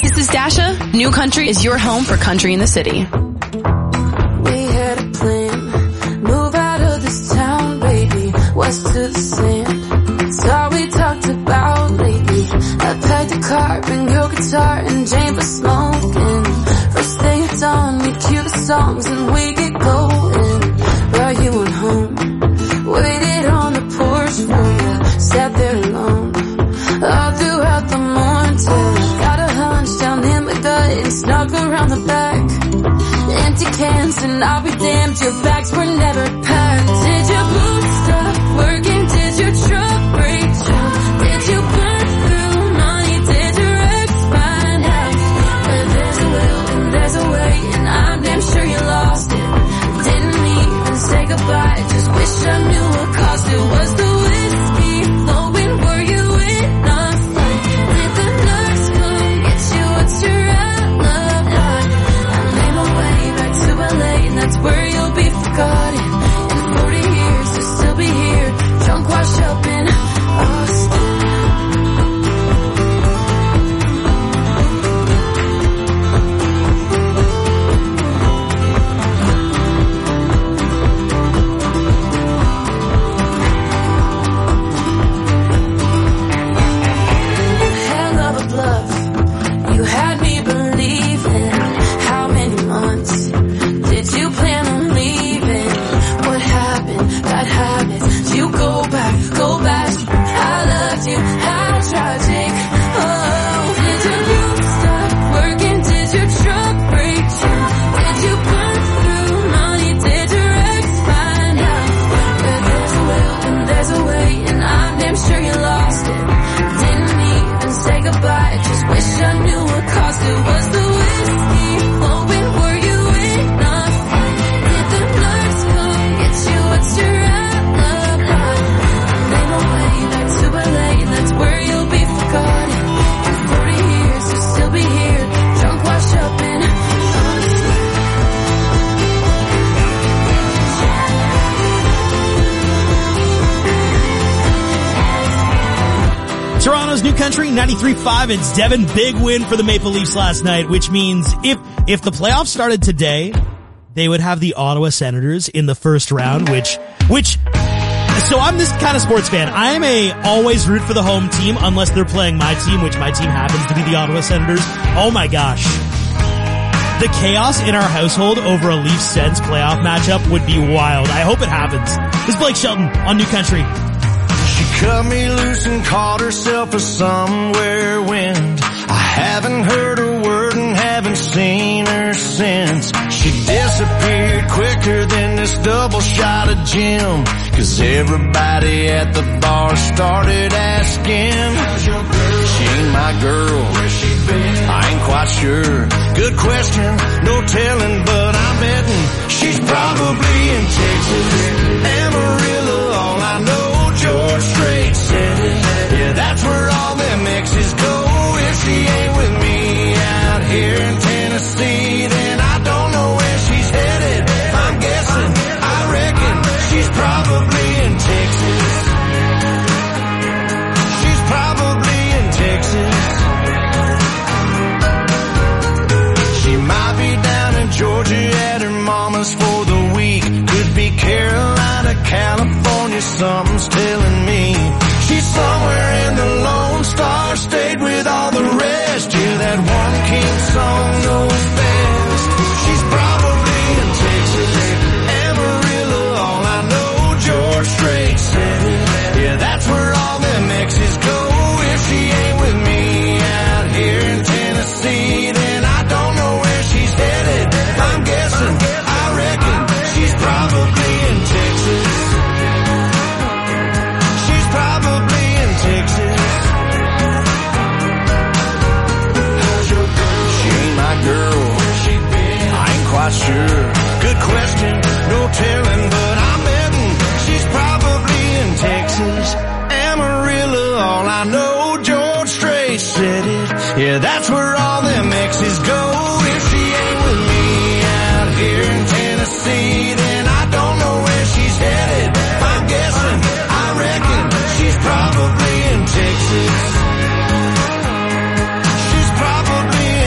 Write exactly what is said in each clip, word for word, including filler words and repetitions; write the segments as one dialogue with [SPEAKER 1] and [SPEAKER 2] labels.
[SPEAKER 1] This is Dasha. New Country is your home for country in the city.
[SPEAKER 2] We had a plan, move out of this town, baby, west to the sand. It's all we talked about lately. I packed a car, bring your guitar, and Jane was smoking. First thing at dawn, we cue the songs and we get going. Brought you on home, waited on the porch for you, sat there alone all throughout the morning till I got a hunch down in my gut and snuck around the back. Empty cans and I'll be damned, your bags were never packed. Did your boots stop working? Did your truck break down? Did you burn through money? Did your ex find out? Well, there's a will and there's a way, and I'm damn sure you lost it. Didn't even say goodbye, just wish I knew what caused it. Was the whiskey flowing? Were you in a fight? Did the nurse come get you? What's your alibi? I made my way back to L A, and that's where you'll be forgotten. In forty years, you'll still be here, drunk, washed up in Austin. Hell of a bluff, you had me believing. How many months did you plan on leaving? What happened? Bad habits. You go back, go back. I loved you. How tragic. Oh, did your roof stop working? Did your truck break down? Did you burn through money? Did your ex find out? Well, there's a will and there's a way, and I'm damn sure you lost it. Didn't even say goodbye, just wish I knew what caused it. Was the whiskey flowing? Were you in a fight? Did the nurse come get you? What's your alibi? I made my way back to L A, and that's where you'll be forgotten. In forty years, you'll still be here, drunk, washed up in Austin.
[SPEAKER 3] Toronto's New Country, ninety-three point five. It's Devin. Big win for the Maple Leafs last night, which means if if the playoffs started today, they would have the Ottawa Senators in the first round, which, which, so I'm this kind of sports fan. I am a always root for the home team unless they're playing my team, which my team happens to be the Ottawa Senators. Oh my gosh. The chaos in our household over a Leafs Sens playoff matchup would be wild. I hope it happens. This is Blake Shelton on New Country.
[SPEAKER 4] She cut me loose and called herself a somewhere wind. I haven't heard a word and haven't seen her since. She disappeared quicker than this double shot of gin. Cause everybody at the bar started asking, how's your girl? She ain't my girl. Where's she been? I ain't quite sure. Good question, no telling, but I'm betting she's probably in Texas. Amarillo, all I know, George Strait said it. Yeah, that's where all them exes go. If she ain't with me out here in Tennessee, then I don't know where she's headed. I'm guessing, I reckon she's probably in Texas. She's probably in Texas. She might be down in Georgia at her mama's for the week. Could be Carolina, California, something's telling me. She's somewhere in the Lone Star State with all the rest. Yeah, that one king song knows best. She's probably in Texas. Amarillo, all I know, George Strait said it. Yeah, that's where all them exes go. If she ain't with me out here in Tennessee, then I don't know where she's headed. I'm guessing, I reckon she's probably in Texas. She's probably in Texas. How's your girl? She ain't my girl. Where's she been? I ain't quite sure. Good question, no telling, but I'm betting she's probably in Texas. Amarillo, all I know, George Strait said it. Yeah, that's where all them exes go. If she ain't with me out here in Tennessee, then I don't know where she's headed. I'm guessing, I reckon she's probably in Texas. She's probably in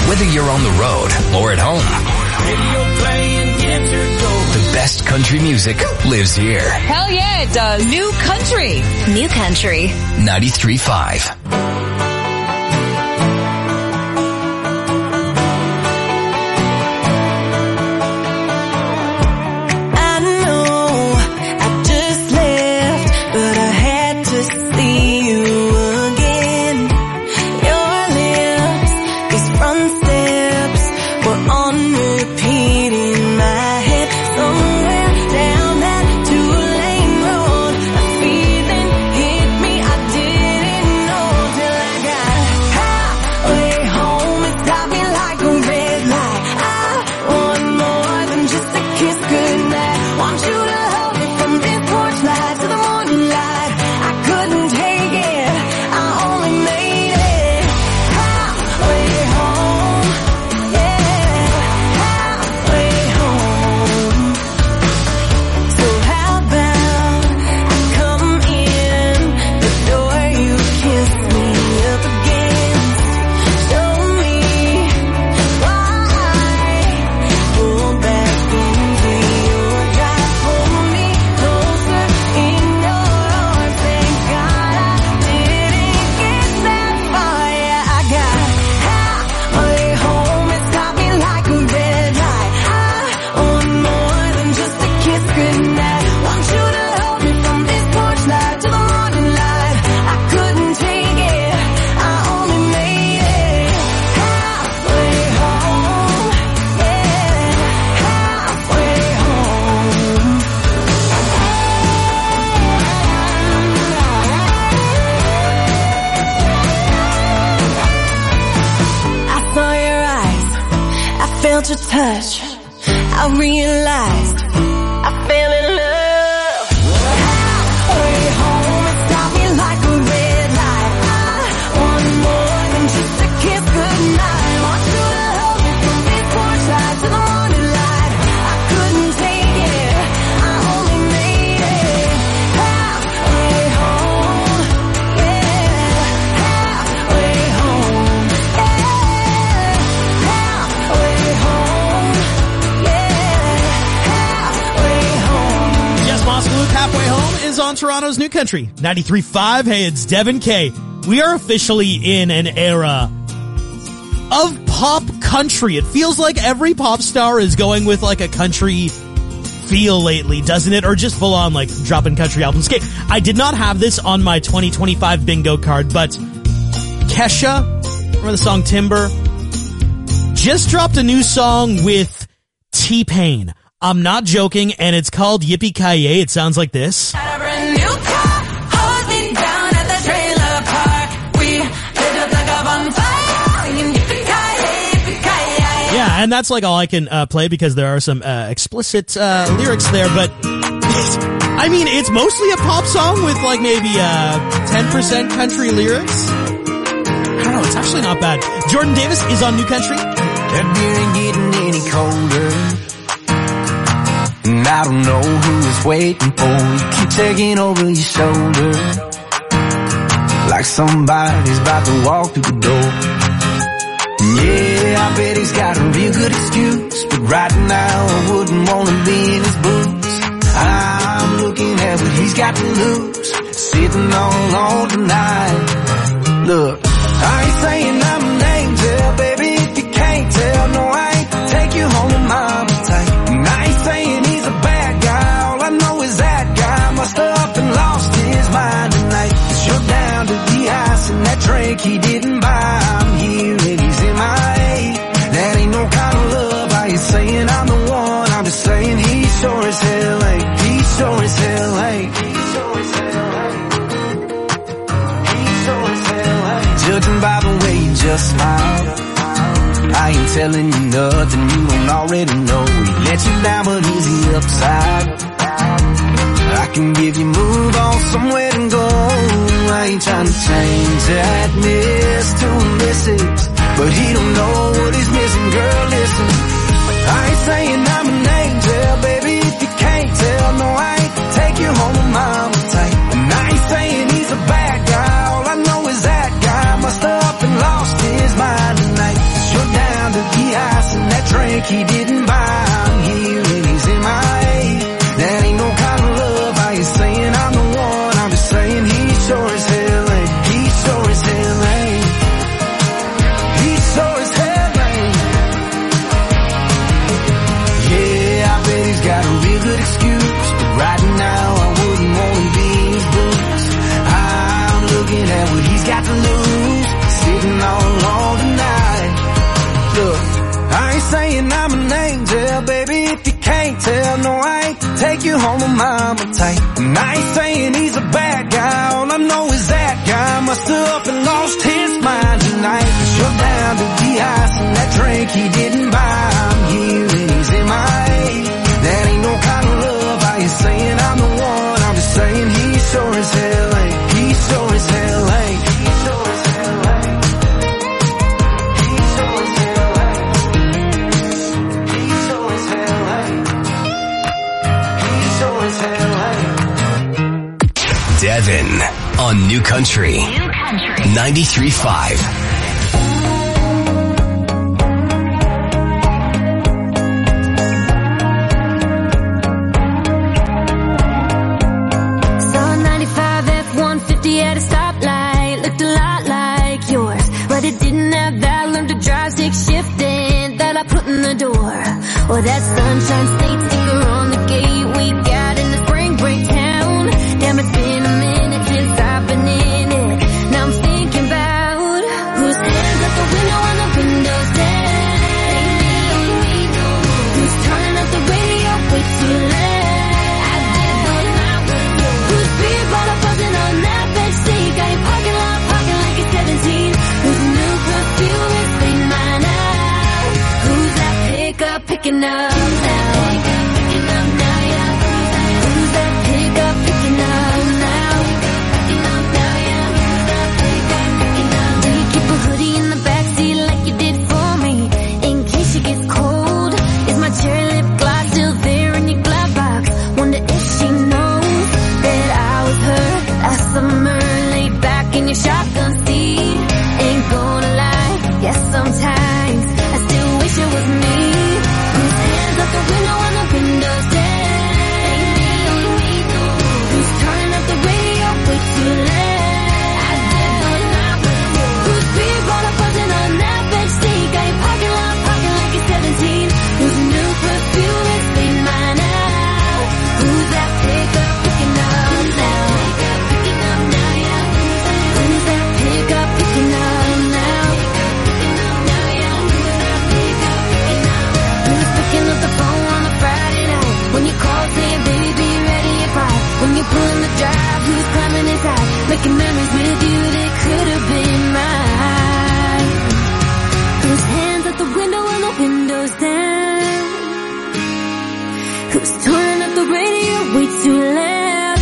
[SPEAKER 5] Whether you're on the road or at home, the best country music lives here.
[SPEAKER 6] Hell yeah, it does. New Country.
[SPEAKER 1] New Country.
[SPEAKER 5] ninety-three point five.
[SPEAKER 2] Your touch, I realized I fell in love. Halfway home, it stopped me like a red light. I want more than just a kiss goodnight. Want you to hold me from this porch light to the morning light. I couldn't take it, I only made it halfway home. Yeah, halfway home. Yeah, halfway home.
[SPEAKER 3] Halfway Home is on Toronto's New Country. ninety-three point five. Hey, it's Devin K. We are officially in an era of pop country. It feels like every pop star is going with like a country feel lately, doesn't it? Or just full on like dropping country albums. Okay, I did not have this on my twenty twenty-five bingo card, but Kesha, remember the song Timber? Just dropped a new song with T-Pain. I'm not joking, and it's called Yippee-Ki-Yay. It sounds like this.
[SPEAKER 2] Got a brand new car, hold me down at the trailer park. We lit up like a bonfire, singing Yippee-Ki-Yay, Yippee-Ki-Yay.
[SPEAKER 3] Yeah, and that's like all I can uh, play because there are some uh, explicit uh, lyrics there, but I mean, it's mostly a pop song with like maybe uh, ten percent country lyrics. I don't know, it's actually not bad. Jordan Davis is on New Country.
[SPEAKER 4] That beer ain't getting any colder. And I don't know who is waiting for you. Keep taking over your shoulder like somebody's about to walk through the door. Yeah, I bet he's got a real good excuse, but right now I wouldn't want to be in his boots. I'm looking at what he's got to lose, sitting all on tonight. Look, I ain't saying I'm an angel, baby, if you can't tell. No, I ain't to take you home to mama tight. And I ain't saying he's a bad guy, all I know is that guy must have up and lost his mind tonight. 'Cause you're down to the ice and that drink he didn't buy. I'm here and he's in my A. That ain't no kind of love. I ain't saying I'm the one, I'm just saying he sure as hell ain't. He sure as hell ain't. He sure as hell ain't. He sure as hell ain't. Judging by the way you just smiled, I ain't telling you nothing you don't already know. He let you down, but he's the upside. I can give you move on somewhere to go. I ain't trying to change that miss to a missus, but he don't know what he's missing. Girl, listen, I ain't saying I'm an angel, baby, if you can't tell. No, I ain't to take you home with mama tight. And I ain't saying he's a bad guy, all I know is that guy must have up and lost his mind tonight. 'Cause you're down drink he didn't buy. I'm here and he's in my A. That ain't no kind of love. I ain't saying I'm the one. I'm just saying he sure as hell ain't. He sure as hell ain't. He sure as hell ain't. Yeah, I bet he's got a real good excuse, but right now I wouldn't want to be in his boots. I'm looking at what he's got to lose, sitting all alone tonight. Look, I ain't saying I'm an angel, baby, if you can't tell. No, I ain't to take you home to mama tight. And I ain't saying he's a bad guy, all I know is that guy must have up and lost his mind tonight. Shut down to the ice and that drink he didn't buy. I'm here and he's in my A. That ain't no kind of love. I ain't saying I'm the one. I'm just saying he sure as hell ain't. He sure as hell ain't. He sure as hell ain't. He sure as hell ain't. He sure as hell ain't. He sure as hell ain't.
[SPEAKER 5] Devin on New Country. New Country. ninety-three point five.
[SPEAKER 2] At a stoplight, looked a lot like yours, but it didn't have that learn to drive stick shifting that I put in the door. Or that sunshine state sticker on the gate we got in the spring break town. Damn, it's been a minute since I've been in it. Now I'm thinking about whose hands out the window on the windows down. Who's turning up the radio way too loud. I did those night windows. Whose beer bottle buzzing on that got your parking lot parking like it's seventeen. Whose new perfume is clean mine out? Who's that pickup picking up now? Picking up now, yeah. Who's that pickup picking up now? Picking up now, yeah. Who's that pickup picking up? Do you keep a hoodie in the backseat like you did for me in case she gets cold? Is my cherry lip gloss still there in your glove box? Wonder if she knows that I was her last summer. In your shotgun seat, ain't gonna lie, yes sometimes I still wish it was me. Whose hands out the window on the windows down? Who's turning up the radio way too loud? I did those night windows. Whose beer bottle buzzing on that bench seat? Got your parking lot parking like it's seventeen. Whose new perfume is clean mine out? Who's that pickup picking up now? Picking up now, yeah. Who's that pickup picking up now? Who's picking up the phone on a Friday night? When you call saying baby be ready at five. When you're pulling the drive, who's climbing inside? Making memories with you that could have been mine. Whose hands out the window and the windows down? Who's turning up the radio way too loud?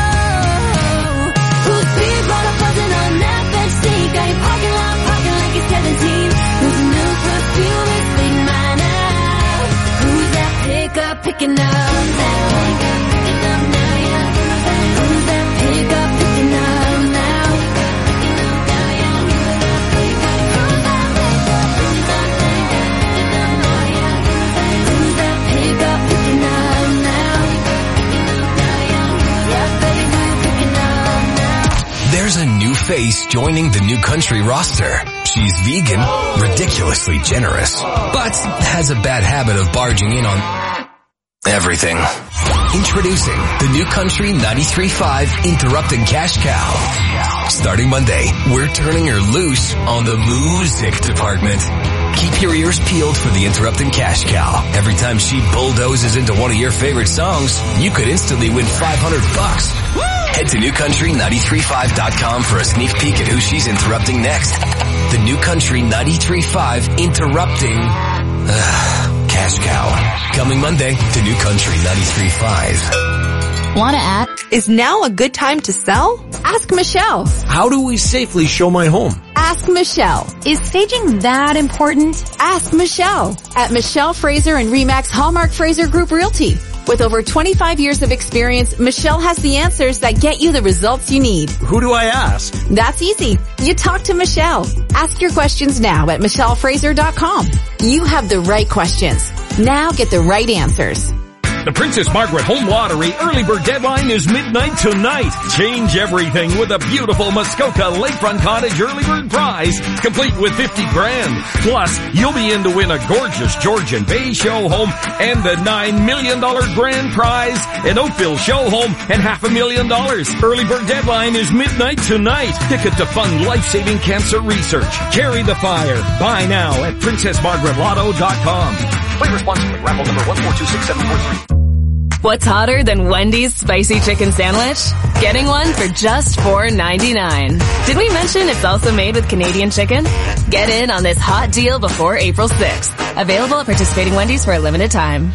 [SPEAKER 2] Who's beer bottle buzzing on that bench seat? Got your parking lot parking like it's seventeen. Whose new perfume is clean mine out? Who's that pickup picking up now? Picking up now, yeah. Who's that pickup picking up now? Picking up now, yeah. Who's that pickup? Who's that pickup picking up now? Who's that pickup picking up now? Picking up now, yeah. Yeah, baby, who's picking up now?
[SPEAKER 5] There's a new face joining the New Country roster. She's vegan, ridiculously generous, but has a bad habit of barging in on everything. Introducing the New Country ninety-three point five Interrupting Cash Cow. Starting Monday, we're turning her loose on the music department. Keep your ears peeled for the Interrupting Cash Cow. Every time she bulldozes into one of your favorite songs, you could instantly win five hundred bucks. Head to new country ninety-three point five dot com for a sneak peek at who she's interrupting next. The New Country ninety-three point five Interrupting uh, Cash Cow. Coming Monday to New Country ninety-three point five.
[SPEAKER 6] Want to add?
[SPEAKER 7] Is now a good time to sell? Ask Michelle.
[SPEAKER 8] How do we safely show my home?
[SPEAKER 7] Ask Michelle.
[SPEAKER 6] Is staging that important?
[SPEAKER 7] Ask Michelle at Michelle Fraser and Remax Hallmark Fraser Group Realty. With over twenty-five years of experience, Michelle has the answers that get you the results you need.
[SPEAKER 8] Who do I ask?
[SPEAKER 7] That's easy. You talk to Michelle. Ask your questions now at michelle fraser dot com. You have the right questions. Now get the right answers.
[SPEAKER 9] The Princess Margaret Home Lottery early bird deadline is midnight tonight. Change everything with a beautiful Muskoka Lakefront Cottage early bird prize, complete with fifty grand. Plus, you'll be in to win a gorgeous Georgian Bay show home and the nine million dollars grand prize, an Oakville show home, and half a million dollars. Early bird deadline is midnight tonight. Ticket to fund life-saving cancer research. Carry the fire. Buy now at princess margaret lotto dot com. Play responsibly. Raffle number one four two six seven four three.
[SPEAKER 1] What's hotter than Wendy's spicy chicken sandwich? Getting one for just four ninety-nine. Did we mention it's also made with Canadian chicken? Get in on this hot deal before April sixth. Available at participating Wendy's for a limited time.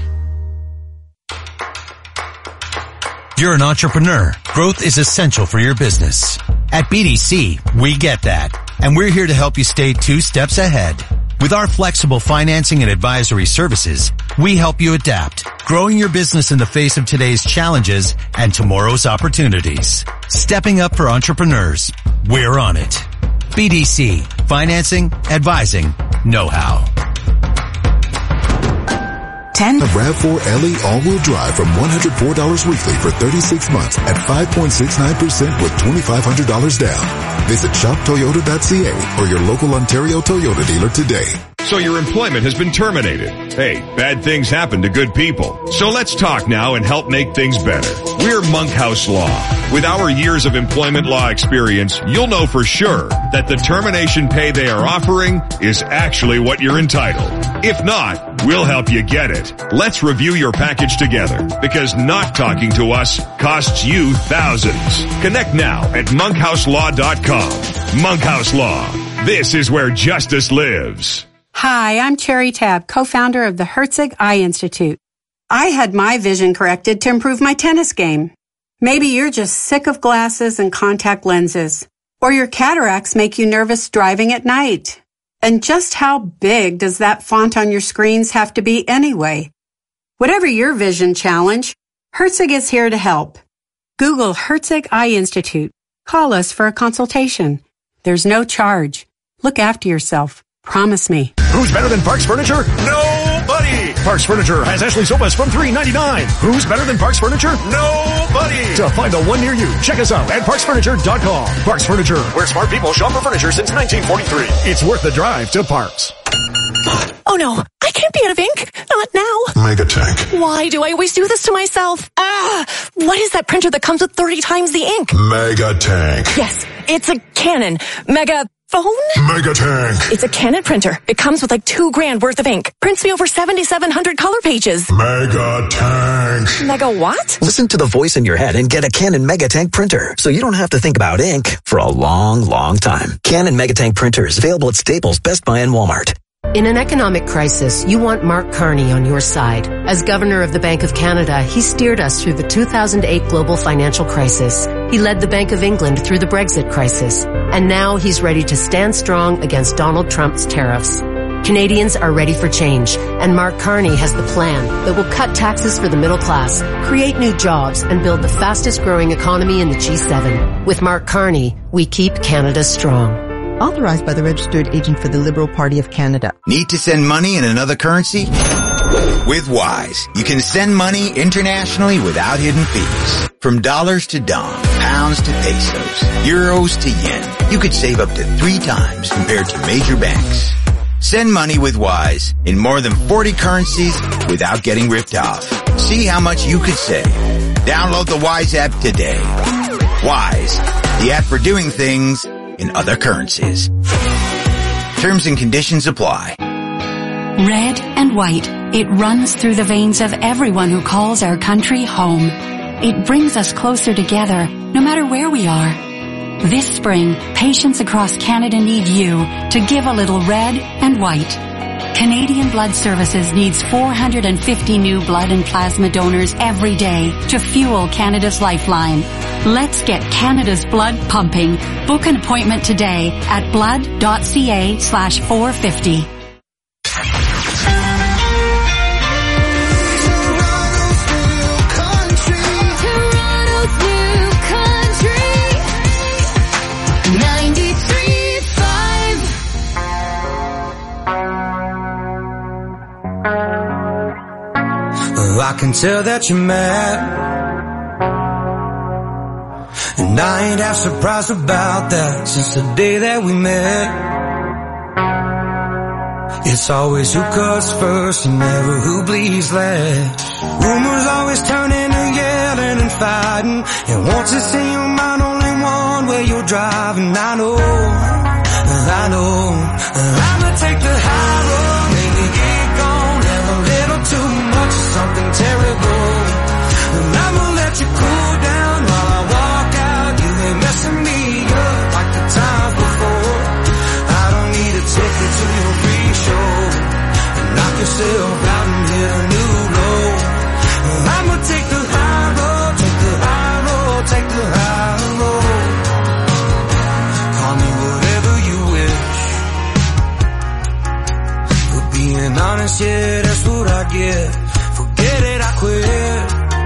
[SPEAKER 10] You're an entrepreneur. Growth is essential for your business. At B D C, we get that. And we're here to help you stay two steps ahead. With our flexible financing and advisory services, we help you adapt, growing your business in the face of today's challenges and tomorrow's opportunities. Stepping up for entrepreneurs. We're on it. B D C. Financing, advising, know-how.
[SPEAKER 11] ten A RAV four L E all-wheel drive from one hundred four dollars weekly for thirty-six months at five point six nine percent with twenty-five hundred dollars down. Visit shop toyota dot c a or your local Ontario Toyota dealer today.
[SPEAKER 12] So your employment has been terminated. Hey, bad things happen to good people. So let's talk now and help make things better. We're Monkhouse Law. With our years of employment law experience, you'll know for sure that the termination pay they are offering is actually what you're entitled. If not, we'll help you get it. Let's review your package together, because not talking to us costs you thousands. Connect now at monkhouse law dot com. Monkhouse Law. This is where justice lives.
[SPEAKER 13] Hi, I'm Cherry Tabb, co-founder of the Herzig Eye Institute. I had my vision corrected to improve my tennis game. Maybe you're just sick of glasses and contact lenses, or your cataracts make you nervous driving at night. And just how big does that font on your screens have to be anyway? Whatever your vision challenge, Herzig is here to help. Google Herzig Eye Institute. Call us for a consultation. There's no charge. Look after yourself. Promise me.
[SPEAKER 14] Who's better than Parks Furniture? Nobody! Parks Furniture has Ashley sofas from three ninety-nine. Who's better than Parks Furniture? Nobody! To find the one near you, check us out at parks furniture dot com. Parks Furniture, where smart people shop for furniture since nineteen forty-three. It's worth the drive to Parks.
[SPEAKER 15] Oh no, I can't be out of ink. Not now.
[SPEAKER 11] Megatank.
[SPEAKER 15] Why do I always do this to myself? Ah! What is that printer that comes with thirty times the ink?
[SPEAKER 11] Megatank.
[SPEAKER 15] Yes, it's a Canon. Mega... Phone?
[SPEAKER 11] Megatank.
[SPEAKER 15] It's a Canon printer. It comes with like two grand worth of ink. Prints me over seventy-seven hundred color pages.
[SPEAKER 11] Megatank.
[SPEAKER 15] Mega what?
[SPEAKER 8] Listen to the voice in your head and get a Canon Megatank printer, so you don't have to think about ink for a long, long time. Canon Megatank printers available at Staples, Best Buy, and Walmart.
[SPEAKER 16] In an economic crisis, you want Mark Carney on your side. As Governor of the Bank of Canada, he steered us through the two thousand eight global financial crisis. He led the Bank of England through the Brexit crisis. And now he's ready to stand strong against Donald Trump's tariffs. Canadians are ready for change, and Mark Carney has the plan that will cut taxes for the middle class, create new jobs, and build the fastest growing economy in the G seven. With Mark Carney, we keep Canada strong.
[SPEAKER 17] Authorized by the Registered Agent for the Liberal Party of Canada.
[SPEAKER 18] Need to send money in another currency? With Wise, you can send money internationally without hidden fees. From dollars to dong, pounds to pesos, euros to yen, you could save up to three times compared to major banks. Send money with Wise in more than forty currencies without getting ripped off. See how much you could save. Download the Wise app today. Wise, the app for doing things in other currencies. Terms and conditions apply.
[SPEAKER 19] Red and white, it runs through the veins of everyone who calls our country home. It brings us closer together, no matter where we are. This spring, patients across Canada need you to give a little red and white. Canadian Blood Services needs four hundred fifty new blood and plasma donors every day to fuel Canada's lifeline. Let's get Canada's blood pumping. Book an appointment today at blood.ca slash 450.
[SPEAKER 20] I can tell that you're mad, and I ain't half surprised about that since the day that we met. It's always who cuts first and never who bleeds last. Rumors always turn into yelling and fighting, and once it's in your mind only one way you're driving. I know, I know, I'ma take the high road, maybe get gone, have a little too much of something terrible, and I'ma let you cool down while I walk out. You ain't messing me up like the times before. I don't need a ticket to your free show, and knock yourself out and hit a new low. I'ma take the high road, take the high road, take the high road. Call me whatever you wish. For being honest, yeah, that's what I get. Forget it, I quit.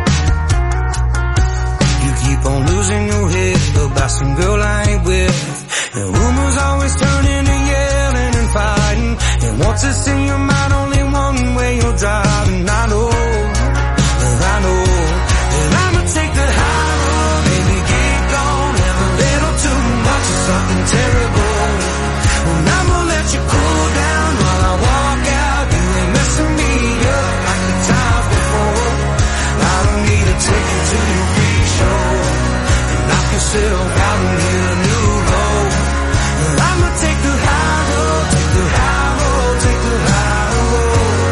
[SPEAKER 20] You keep on losing your head about some girl I ain't with, and rumors always turn into yelling and fighting, and once it's in your mind only one way you're driving. I know, I know, and I'ma take the high road, baby, get gone, have a little too much of something terrible, and I'ma let you cool down while I walk out. You ain't messing me up like the times before. I don't need a ticket to your free show, and knock yourself out and hit a new low. I'ma take the high road, take the high road, take the high road.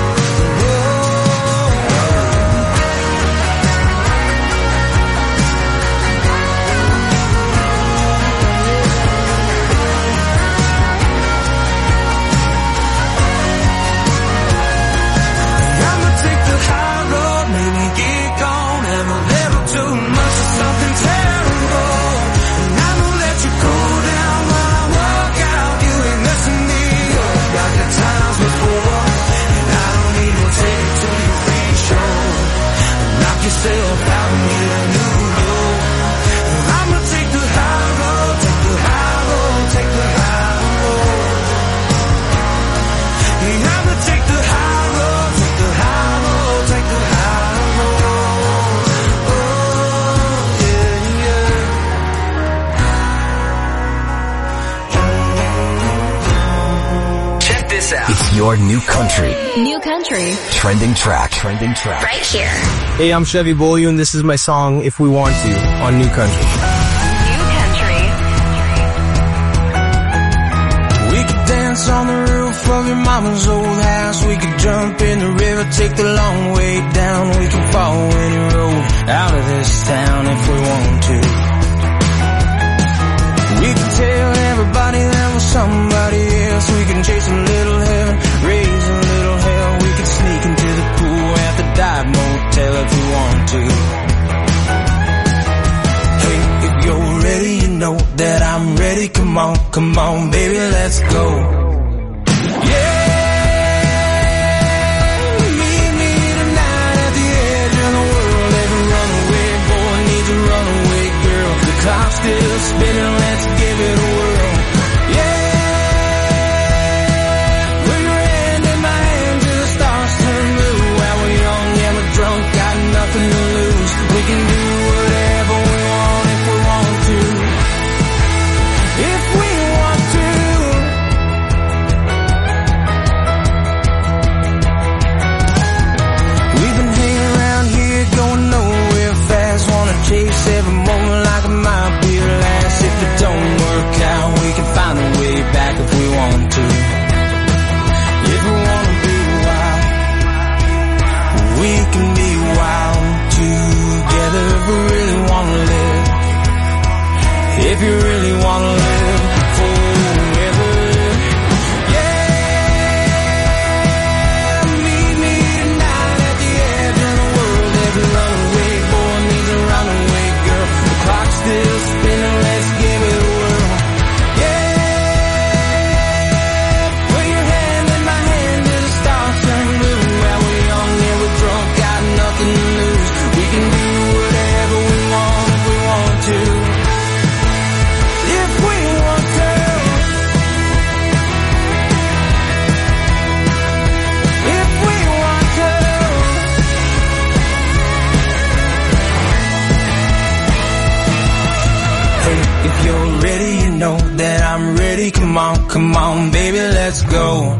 [SPEAKER 20] I'ma take the high road, maybe get gone, have a little too much of something terrible, and I'ma let you cool down while I walk out. You ain't messing me up like the times before, and I don't need no ticket to your free show, knock yourself out and hit a new low. I'ma take the high road, take the high road, take the high road. Yeah, I'ma take the high road, take the high road, take the high road. Oh, yeah, yeah.
[SPEAKER 5] Check this out. It's your new country.
[SPEAKER 1] New country.
[SPEAKER 5] Trending track. Trending track.
[SPEAKER 1] Right here.
[SPEAKER 21] Hey, I'm Chevy Beaulieu, and this is my song, If We Want To, on New Country.
[SPEAKER 1] New country.
[SPEAKER 20] We could dance on the roof of your mama's old house. We could jump in the river, take the long way down. We can follow any road out of this town if we want to. We could tell everybody there was somebody else. We can chase a little heaven, raise a little hell. We could sneak into the pool at the dive motel if we want to. Hey, if you're ready, you know that I'm ready. Come on, come on, baby, let's go. Yeah, meet me tonight at the edge of the world. Every runaway boy needs a runaway girl. The clock's still spinning, let's give it a whirl. Yeah, put your hand in my hand till the stars turn blue. While we're young and we're drunk, got nothing to lose. We can do whatever we want if we want to. If we want to. We've been hanging around here going nowhere fast. Wanna chase every moment like it might be the last. If it don't work out, we can find a way back if we want to. If we wanna be wild, we can be wild together if we really wanna live. If you really wanna live forever. Yeah, meet me tonight at the edge of the world. Every runaway boy needs a runaway girl. The clock's still spinning, let's give it a whirl. Yeah, put your hand in my hand till the stars turn blue. While we're young and we're drunk, got nothing to lose. We can do whatever we want if we want to. Come on, baby, let's go.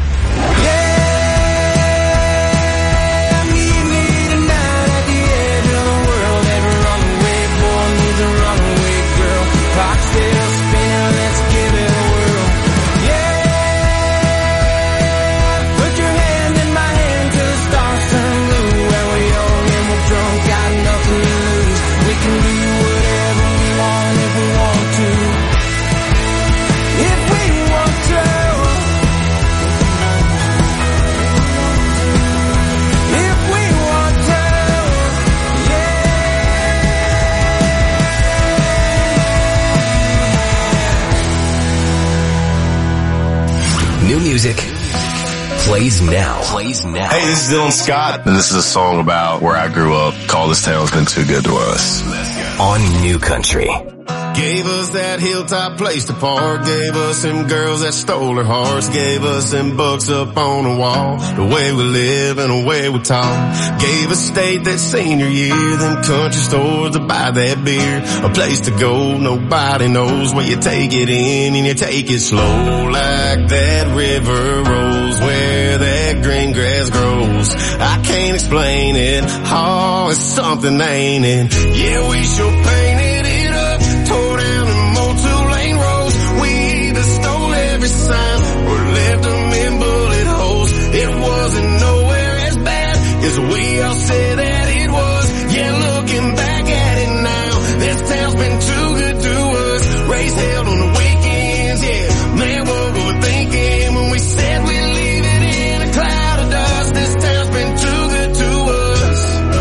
[SPEAKER 5] New music plays now. Plays now.
[SPEAKER 3] Hey, this is Dylan Scott, and this is a song about where I grew up called This Town's Been Too Good to Us.
[SPEAKER 5] On New Country.
[SPEAKER 22] Gave us that hilltop place to park, gave us them girls that stole our hearts, gave us them books up on the wall, the way we live and the way we talk. Gave us state that senior year, them country stores to buy that beer, a place to go, nobody knows where you take it in and you take it slow, like that river rolls where that green grass grows. I can't explain it, oh, it's something, ain't it? Yeah, we sure painted it up, tore down and mowed two-lane roads. We either stole every sign or left them in bullet holes. It wasn't nowhere as bad as we all said that it was. Yeah, looking back at it now, this town's been too good to us. Race held on the weekends, yeah. Man, what we were thinking when we said we'd leave it in a cloud of dust. This town's been too good to us.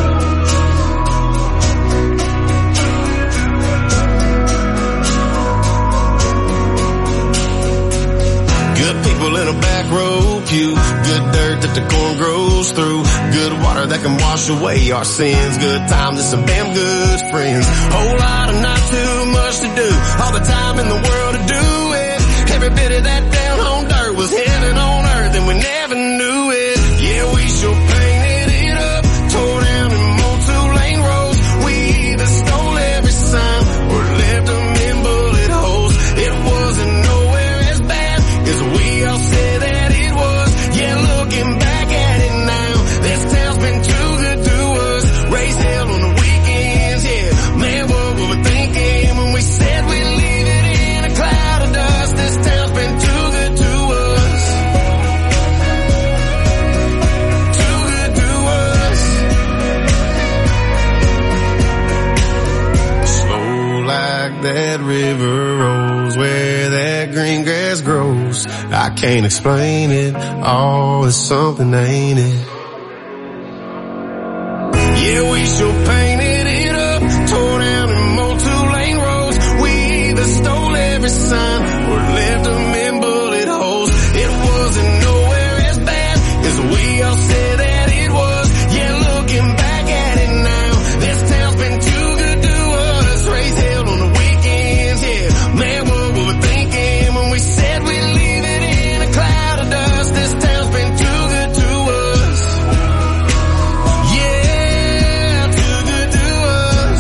[SPEAKER 22] Good people in a back row pew, good dirt that the corn grows through, good water that can wash away our sins, good times and some damn good friends, whole lot of not too much to do, all the time in the world to do it, every bit of that down home dirt was heaven on earth and we never knew it. Yeah, we sure painted it up, tore down and mowed two-lane roads. We either stole every sign or left them in bullet holes. It wasn't nowhere as bad as we all said that it was. Yeah, looking back at it now, this town's been too good to us. Race held on the weekends, yeah. Man, what we were thinking when we said we'd leave it in a cloud of dust. This town's been too good to us. Too good to us. Slow like that river rolls where that green grass grows. I can't explain it, oh, it's something, ain't it? Yeah, we sure painted it up, tore down and mowed two-lane roads. We either stole every sign or left them in bullet holes. It wasn't nowhere as bad as we all said that it was. Yeah, looking back at it now, this town's been too good to us. Race held on the weekends, yeah. Man, what we were thinking when we said we'd leave it in a cloud of dust. This town's been too good to us. Yeah, too good to us.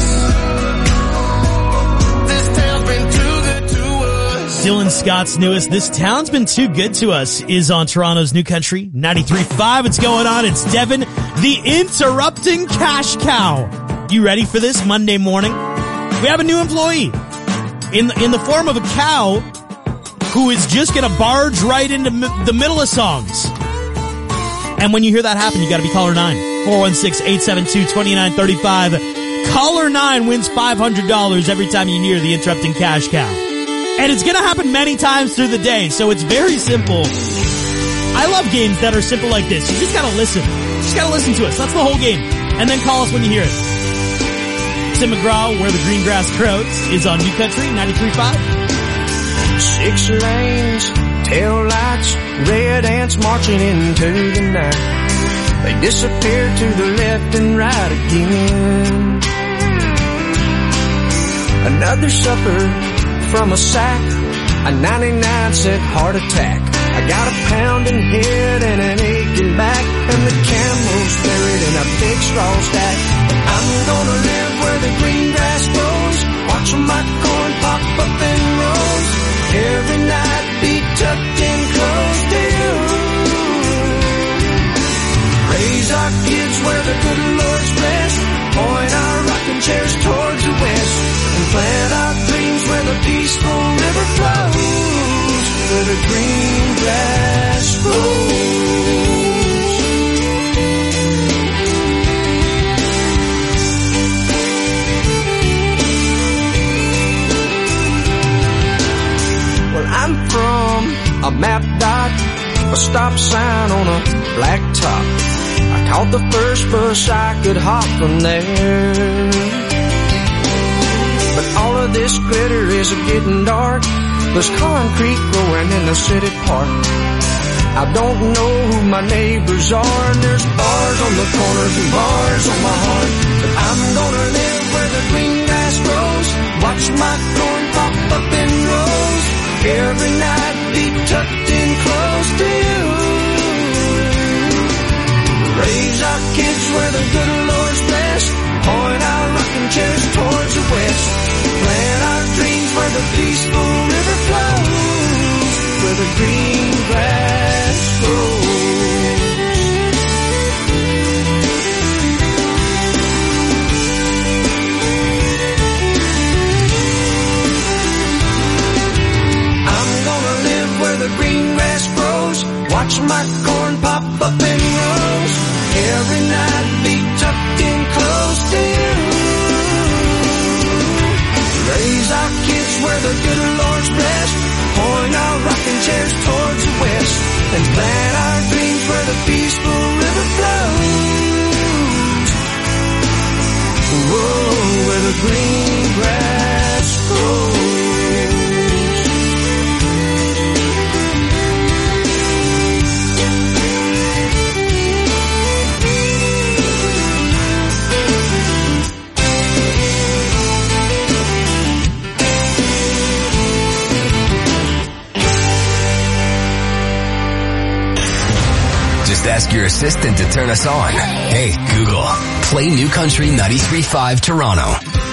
[SPEAKER 22] This town's been too good to us.
[SPEAKER 23] Dylan Scott's newest, This Town's Been Too Good to Us, is on Toronto's New Country ninety-three point five. It's going on. It's Devin, the interrupting cash cow. You ready for this Monday morning? We have a new employee in the, in the form of a cow who is just going to barge right into m- the middle of songs. And when you hear that happen, you got to be caller nine. four one six, eight seven two, two nine three five. Caller nine wins five hundred dollars every time you hear the interrupting cash cow. And it's going to happen many times through the day, so it's very simple. I love games that are simple like this. You just got to listen. You just got to listen to us. That's the whole game. And then call us when you hear it. Tim McGraw, Where the Green Grass Grows, is on New Country ninety-three point five.
[SPEAKER 20] Six lanes, tail lights, red ants marching into the night. They disappear to the left and right again. Another supper from a sack, a ninety-nine cent heart attack. I got a pounding head and an aching back, and the camel's buried in a big straw stack. I'm gonna live where the green grass grows, watch my corn pop up in rows. Every night beat our kids where the good Lord's blessed. Point our rocking chairs towards the west. And plant our dreams where the peaceful river flows. Where the green grass grows. Well, I'm from a map dot, a stop sign on a black top. I caught the first bus I could hop from there. But all of this glitter is getting dark. There's concrete growing in the city park. I don't know who my neighbors are, and there's bars on the corners and bars on my heart. But I'm gonna live where the green grass grows. Watch my corn pop up in rows. Every night be tucked in close to you. Raise our kids where the good Lord's blessed. Point our rocking chairs towards the west. Plant our dreams where the peaceful river flows. Where the green grass grows. I'm gonna live where the green grass grows. Watch my corn pop up in rows. Every night be tucked in close to you. Raise our kids where the good Lord's blessed. Point our rocking chairs towards the west. And plant our dreams where the peaceful river flows. Whoa, where the green grass grows.
[SPEAKER 5] Ask your assistant to turn us on. Hey, Google, play New Country ninety-three point five Toronto.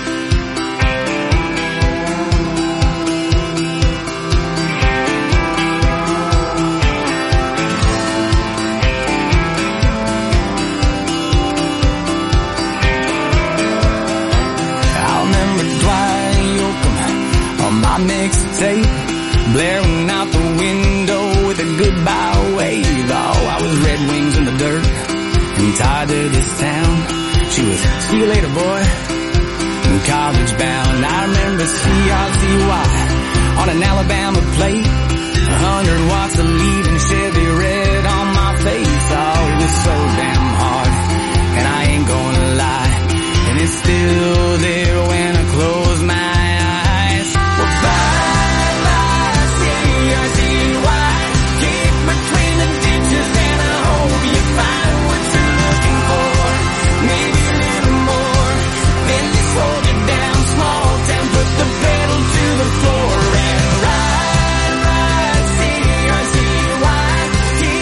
[SPEAKER 20] I remember Dwight Yoakam on my mixtape, blaring out the window with a goodbye wave. Oh, I was Red Wings in the dirt and tied to this town. She was, see you later, boy, and college bound. I remember C R Z Y on an Alabama plate, a hundred watts of leaving Chevy red on my face. Oh, it was so damn hard, and I ain't gonna lie, and it's still there when I close my eyes. Well, bye, bye, C R Z Y. Keep between the ditches and I hope you find what you're looking for. Maybe a little more. Then you slow it down, small town, put the pedal to the floor and ride, ride, C R Z Y.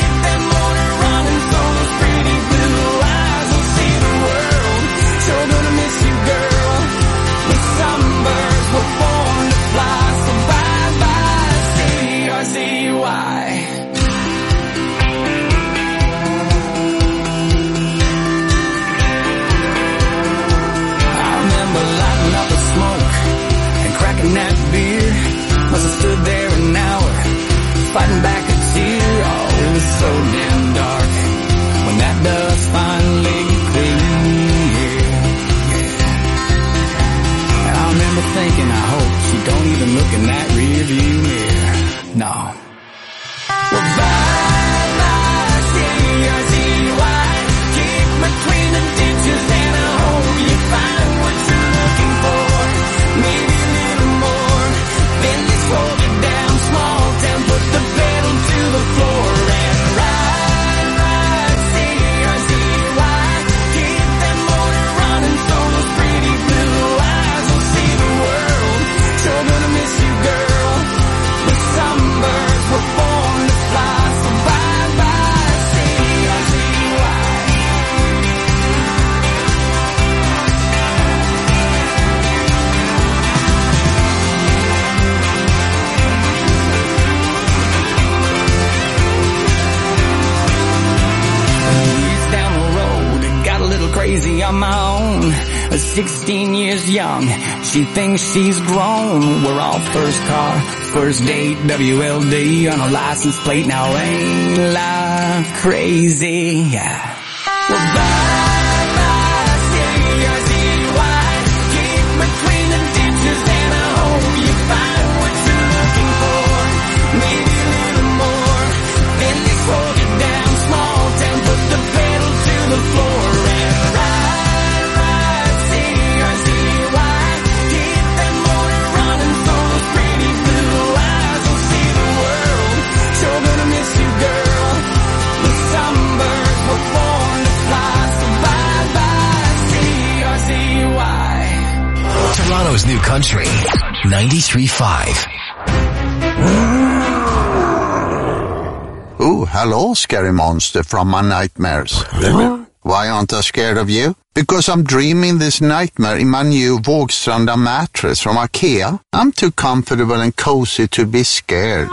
[SPEAKER 2] crazy on my own. sixteen years young, she thinks she's grown. We're all first car, first date, W L D on a license plate. Now ain't life crazy? Yeah. Well, bye bye, C R Z Y. Keep between the ditches and I hope you find what you're looking for. Maybe a little more. Then they slow you down, small town, put the pedal to the floor and ride, ride, C R Z Y. Keep that motor running so those pretty blue eyes will see the world. Sure gonna miss you, girl. The sunbirds were born to fly, so bye bye, C R Z Y.
[SPEAKER 5] Toronto's New Country, ninety-three point five.
[SPEAKER 4] Oh, hello, scary monster from my nightmares. Why aren't I scared of you? Because I'm dreaming this nightmare in my new Vågstranda mattress from IKEA. I'm too comfortable and cozy to be scared.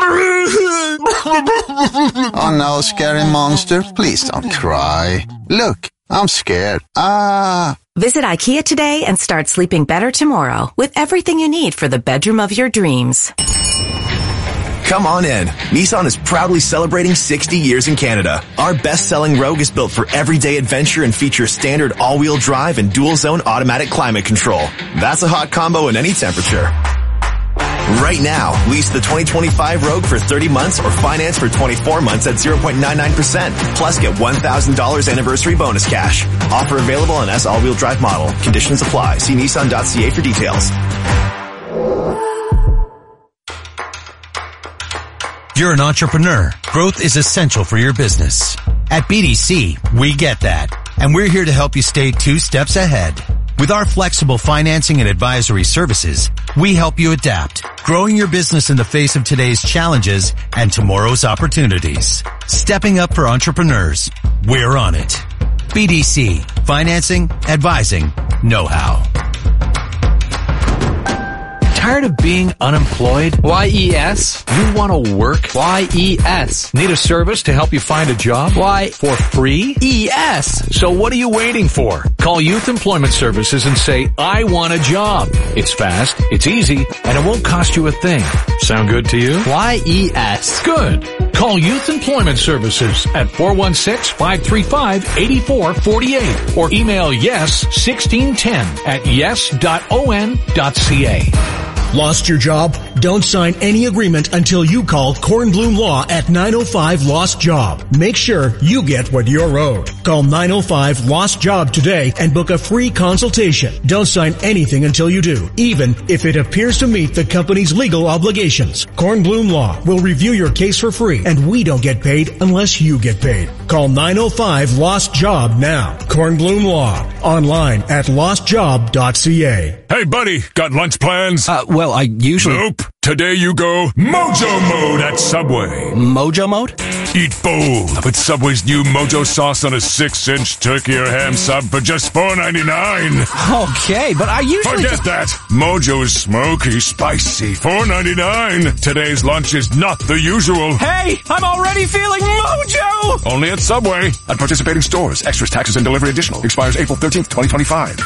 [SPEAKER 4] Oh no, scary monster, please don't cry. Look, I'm scared. Ah.
[SPEAKER 6] Visit IKEA today and start sleeping better tomorrow with everything you need for the bedroom of your dreams.
[SPEAKER 24] Come on in. Nissan is proudly celebrating sixty years in Canada. Our best-selling Rogue is built for everyday adventure and features standard all-wheel drive and dual-zone automatic climate control. That's a hot combo in any temperature. Right now, lease the twenty twenty-five Rogue for thirty months or finance for twenty-four months at zero point nine nine percent. Plus get one thousand dollars anniversary bonus cash. Offer available on S all-wheel drive model. Conditions apply. See Nissan dot C A for details.
[SPEAKER 10] You're an entrepreneur. Growth is essential for your business. At B D C, we get that. And we're here to help you stay two steps ahead. With our flexible financing and advisory services, we help you adapt, growing your business in the face of today's challenges and tomorrow's opportunities. Stepping up for entrepreneurs. We're on it. B D C. Financing, advising, know-how.
[SPEAKER 25] Tired of being unemployed? Y E S. You want to work? Y E S. Need a service to help you find a job? Why? For free? E S. So what are you waiting for? Call Youth Employment Services and say, I want a job. It's fast, it's easy, and it won't cost you a thing. Sound good to you? Y E S. Good. Call Youth Employment Services at four one six, five three five, eight four four eight or email yes sixteen ten at yes dot o n dot c a.
[SPEAKER 14] Lost your job? Don't sign any agreement until you call Kornblum Law at nine oh five Lost Job. Make sure you get what you're owed. Call nine oh five Lost Job today and book a free consultation. Don't sign anything until you do, even if it appears to meet the company's legal obligations. Kornblum Law will review your case for free, and we don't get paid unless you get paid. Call nine oh five Lost Job now. Kornblum Law. Online at lost job dot c a.
[SPEAKER 26] Hey, buddy, got lunch plans?
[SPEAKER 21] Uh, well, I usually...
[SPEAKER 26] Nope. Today you go Mojo Mode at Subway.
[SPEAKER 21] Mojo Mode?
[SPEAKER 26] Eat bold with Subway's new Mojo sauce on a six-inch turkey or ham sub for just four ninety-nine.
[SPEAKER 21] Okay, but I usually...
[SPEAKER 26] Forget
[SPEAKER 21] just...
[SPEAKER 26] that. Mojo's smoky, spicy, four ninety-nine. Today's lunch is not the usual.
[SPEAKER 21] Hey, I'm already feeling Mojo!
[SPEAKER 26] Only at Subway. At participating stores. Extras, taxes, and delivery additional. Expires April thirteenth, twenty twenty-five.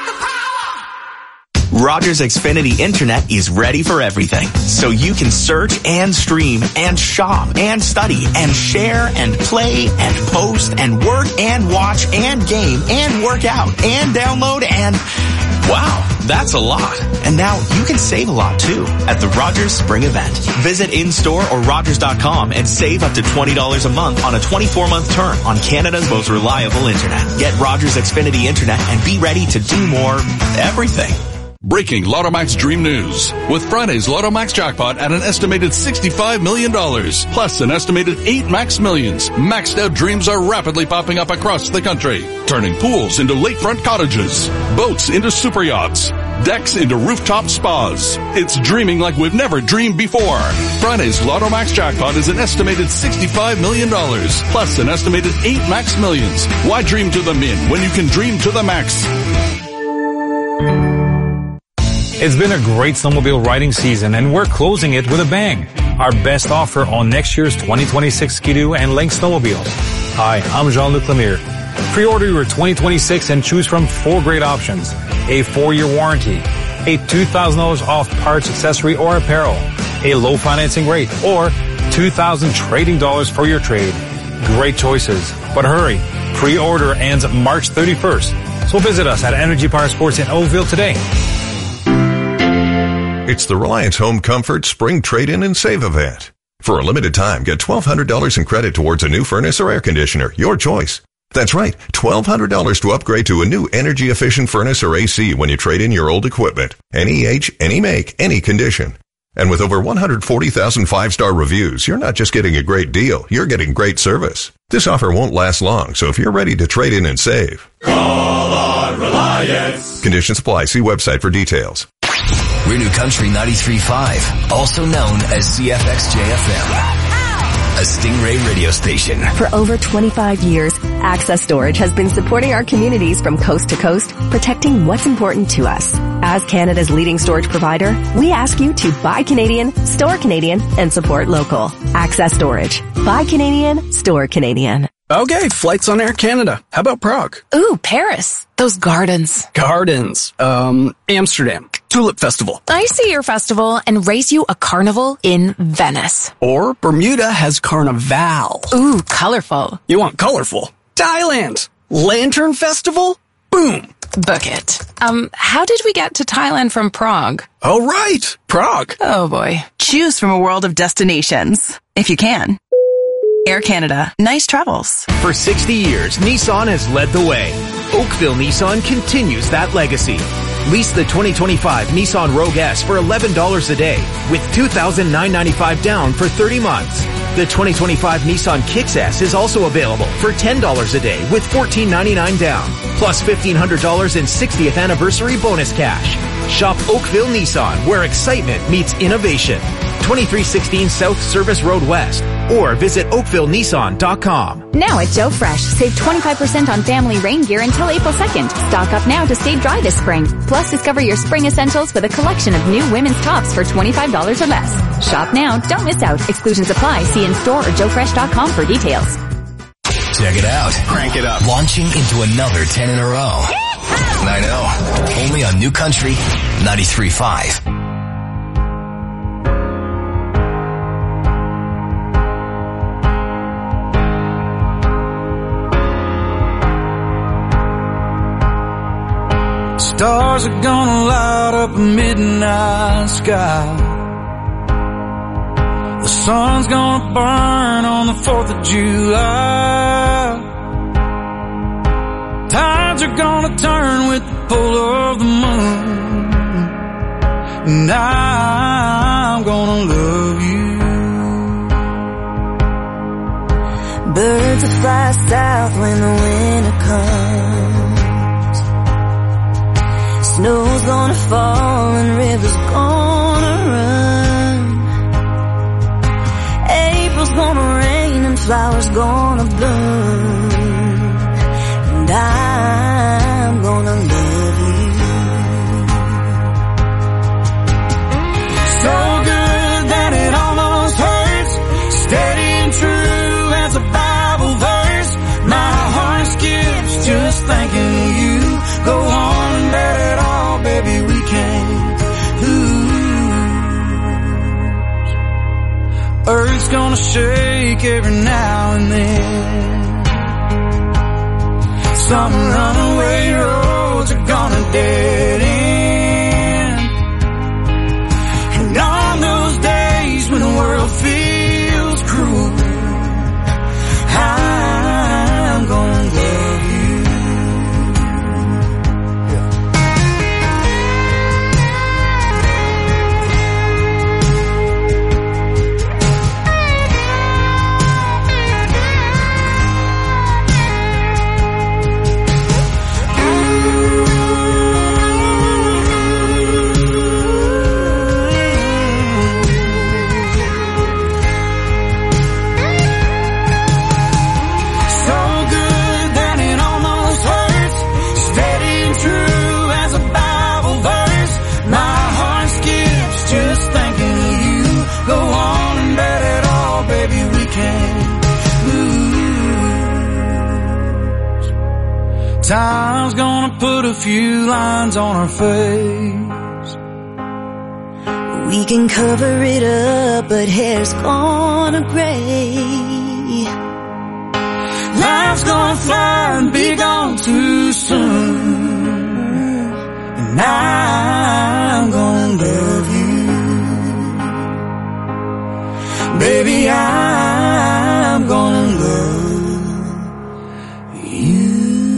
[SPEAKER 27] Rogers Xfinity Internet is ready for everything. So you can search and stream and shop and study and share and play and post and work and watch and game and work out and download and... Wow, that's a lot. And now you can save a lot too at the Rogers Spring Event. Visit in-store or rogers dot com and save up to twenty dollars a month on a twenty-four month term on Canada's most reliable internet. Get Rogers Xfinity Internet and be ready to do more everything.
[SPEAKER 28] Breaking Lottomax Dream News. With Friday's Lottomax jackpot at an estimated sixty-five million dollars, plus an estimated eight Max Millions, maxed out dreams are rapidly popping up across the country, turning pools into lakefront cottages, boats into super yachts, decks into rooftop spas. It's dreaming like we've never dreamed before. Friday's Lottomax jackpot is an estimated sixty-five million dollars, plus an estimated eight Max Millions. Why dream to the min when you can dream to the max?
[SPEAKER 29] It's been a great snowmobile riding season, and we're closing it with a bang. Our best offer on next year's twenty twenty-six Ski-Doo and Lynx snowmobile. Hi, I'm Jean-Luc Lemire. Pre-order your twenty twenty-six and choose from four great options. A four-year warranty, a two thousand dollars off parts, accessory, or apparel, a low financing rate, or two thousand trading dollars for your trade. Great choices. But hurry, pre-order ends March thirty-first. So visit us at Energy Power Sports in Oakville today.
[SPEAKER 7] It's the Reliance Home Comfort Spring Trade-In and Save event. For a limited time, get twelve hundred dollars in credit towards a new furnace or air conditioner, your choice. That's right, twelve hundred dollars to upgrade to a new energy-efficient furnace or A C when you trade in your old equipment. Any age, any make, any condition. And with over one hundred forty thousand five-star reviews, you're not just getting a great deal, you're getting great service. This offer won't last long, so if you're ready to trade in and save,
[SPEAKER 8] call on Reliance.
[SPEAKER 7] Conditions apply. See website for details.
[SPEAKER 5] We're New Country ninety-three point five, also known as C F X J F M, a Stingray radio station.
[SPEAKER 9] For over twenty-five years, Access Storage has been supporting our communities from coast to coast, protecting what's important to us. As Canada's leading storage provider, we ask you to buy Canadian, store Canadian, and support local. Access Storage. Buy Canadian, store Canadian.
[SPEAKER 11] Okay, flights on Air Canada. How about Prague?
[SPEAKER 12] Ooh, Paris. Those gardens.
[SPEAKER 11] Gardens. Um, Amsterdam. Tulip Festival.
[SPEAKER 12] I see your festival and race you a carnival in Venice.
[SPEAKER 11] Or Bermuda has Carnival.
[SPEAKER 12] Ooh, colorful.
[SPEAKER 11] You want colorful? Thailand. Lantern Festival? Boom.
[SPEAKER 12] Book it. Um, how did we get to Thailand from Prague?
[SPEAKER 11] Oh, right. Prague.
[SPEAKER 12] Oh, boy.
[SPEAKER 13] Choose from a world of destinations, if you can. Air Canada. Nice travels.
[SPEAKER 15] For sixty years, Nissan has led the way. Oakville Nissan continues that legacy. Lease the twenty twenty-five Nissan Rogue S for eleven dollars a day with two thousand nine hundred ninety-five dollars down for thirty months. The twenty twenty-five Nissan Kicks S is also available for ten dollars a day with fourteen ninety-nine down, plus fifteen hundred dollars in sixtieth anniversary bonus cash. Shop Oakville Nissan, where excitement meets innovation. twenty-three sixteen South Service Road West, or visit oakville nissan dot com.
[SPEAKER 16] Now at Joe Fresh, save twenty-five percent on family rain gear until April second. Stock up now to stay dry this spring. Plus, discover your spring essentials with a collection of new women's tops for twenty-five dollars or less. Shop now, don't miss out. Exclusions apply. See in store or joe fresh dot com for details.
[SPEAKER 5] Check it out.
[SPEAKER 8] Crank it up.
[SPEAKER 5] Launching into another ten in a row. I know. Only on New Country ninety-three point five.
[SPEAKER 20] Stars are gonna light up a midnight sky. The sun's gonna burn on the fourth of July. Tides are gonna turn with the pull of the moon. And I'm gonna love you.
[SPEAKER 17] Birds will fly south when the winter comes. Snow's gonna fall and rivers gonna run. April's gonna rain and flowers gonna bloom. And I'm gonna love you.
[SPEAKER 20] So good that it almost hurts. Steady and true as a Bible verse. My heart skips just thinking of you. Go on and let it all, baby, we can't lose. Earth's gonna shake every now and then. Some runaway roads are gonna dead end. And on those days when the world feels cruel, I'm gonna love you. Time's gonna put a few lines on our face.
[SPEAKER 17] We can cover it up, but hair's gonna gray.
[SPEAKER 20] Life's gonna fly and be gone too soon. And I'm gonna love you. Baby, I'm gonna love you.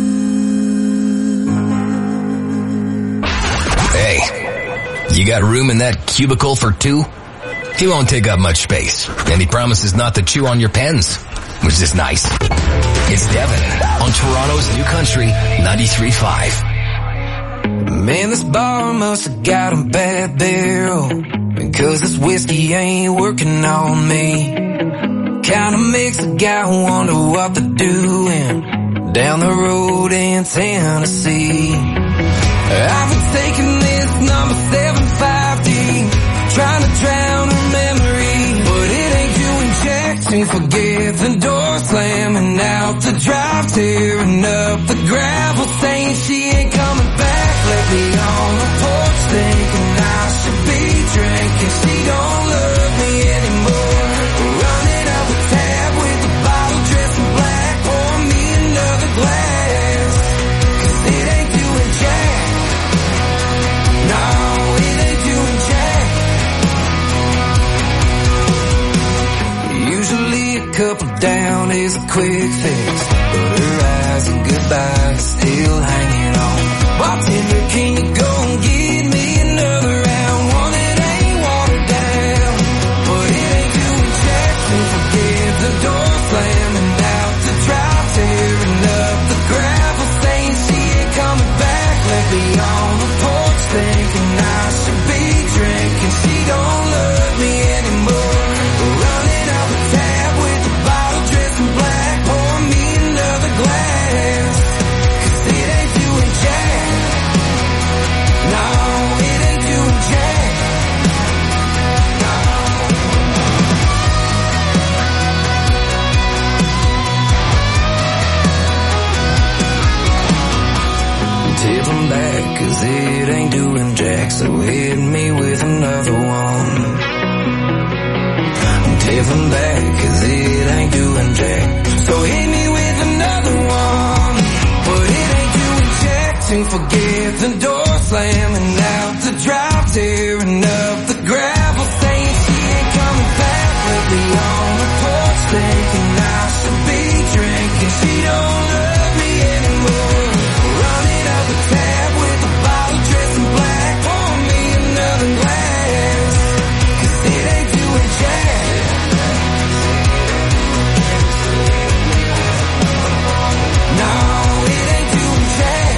[SPEAKER 5] Hey, you got room in that cubicle for two? He won't take up much space, and he promises not to chew on your pens, which is nice. It's Devin on Toronto's New Country ninety-three point five.
[SPEAKER 20] Man, this bar must have got a bad barrel, because this whiskey ain't working on me. Kinda makes a guy wonder what they're doing down the road in Tennessee. I've been taking this number seven five D, trying to drown her memory, but it ain't doing jack to forget the door slamming out the drive, tearing up the gravel, saying she ain't coming back. Let me on the porch thinking I should be drinking. She don't love me anymore. Running up a tab with the bottle dressed in black. Pour me another glass, 'cause it ain't doing jack. No, it ain't doing jack. Usually a couple down is a quick fix, but her eyes and goodbye still hanging on. Bartender, can you go and give me another round? One that ain't watered down, but it ain't doing jack to forget the door slamming out the drive, tearing up the gravel, saying she ain't coming back. Let me on the porch thinking I should be drinking. She don't love me anymore. Running up a tab with the bottle dressed in black. Pour me another glass, 'cause it ain't doing jack. No, it ain't doing jack. No. Tip 'em back, 'cause it ain't doing jack, so hit me with another one. Tip 'em back, 'cause it ain't doing jack, so hit me with another one. But it ain't doing jack to forget the door slamming out the drive, tearing up the gravel, saying she ain't coming back. Let me on the porch thinking I should be drinking. She don't love me anymore. Running up a tab with a bottle dressed in black. Pour me another glass, 'cause it ain't doing jack. No, it ain't doing jack.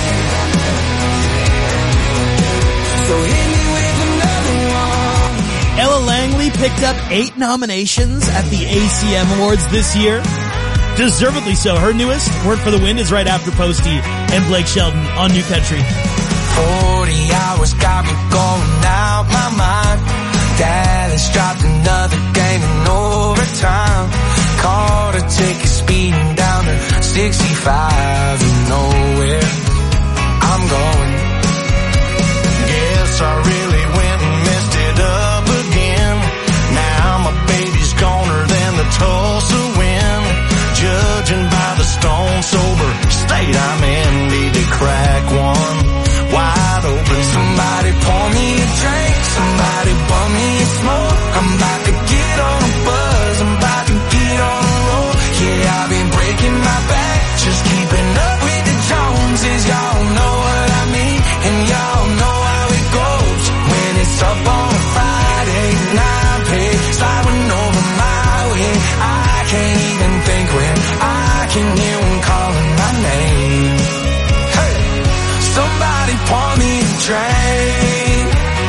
[SPEAKER 20] So hit me with another one.
[SPEAKER 1] Ella Langley picked up eight nominations at the A C M Awards this year. Deservedly so. Her newest, Work for the Wind, is right after Posty and Blake Shelton on New Country.
[SPEAKER 20] Forty hours got me going out my mind. Dallas dropped another game in overtime. Caught a ticket speeding down to sixty-five. You know where I'm going. Guess I really went and messed it up again. Now my baby's goner than the Tulsa wind. Judging by the stone sober state I'm in, need to crack one wide open. Somebody pour me a drink, somebody pour me a smoke. I'm about to get on a buzz, I'm about to get on a roll. Yeah, I've been breaking my back, just keeping up with the Joneses. Y'all know what I mean, and y'all know how it goes. When it's up on a Friday night, pay sliding over my way. I can't even think when I can hear him calling my name. Hey, somebody pour me a drink.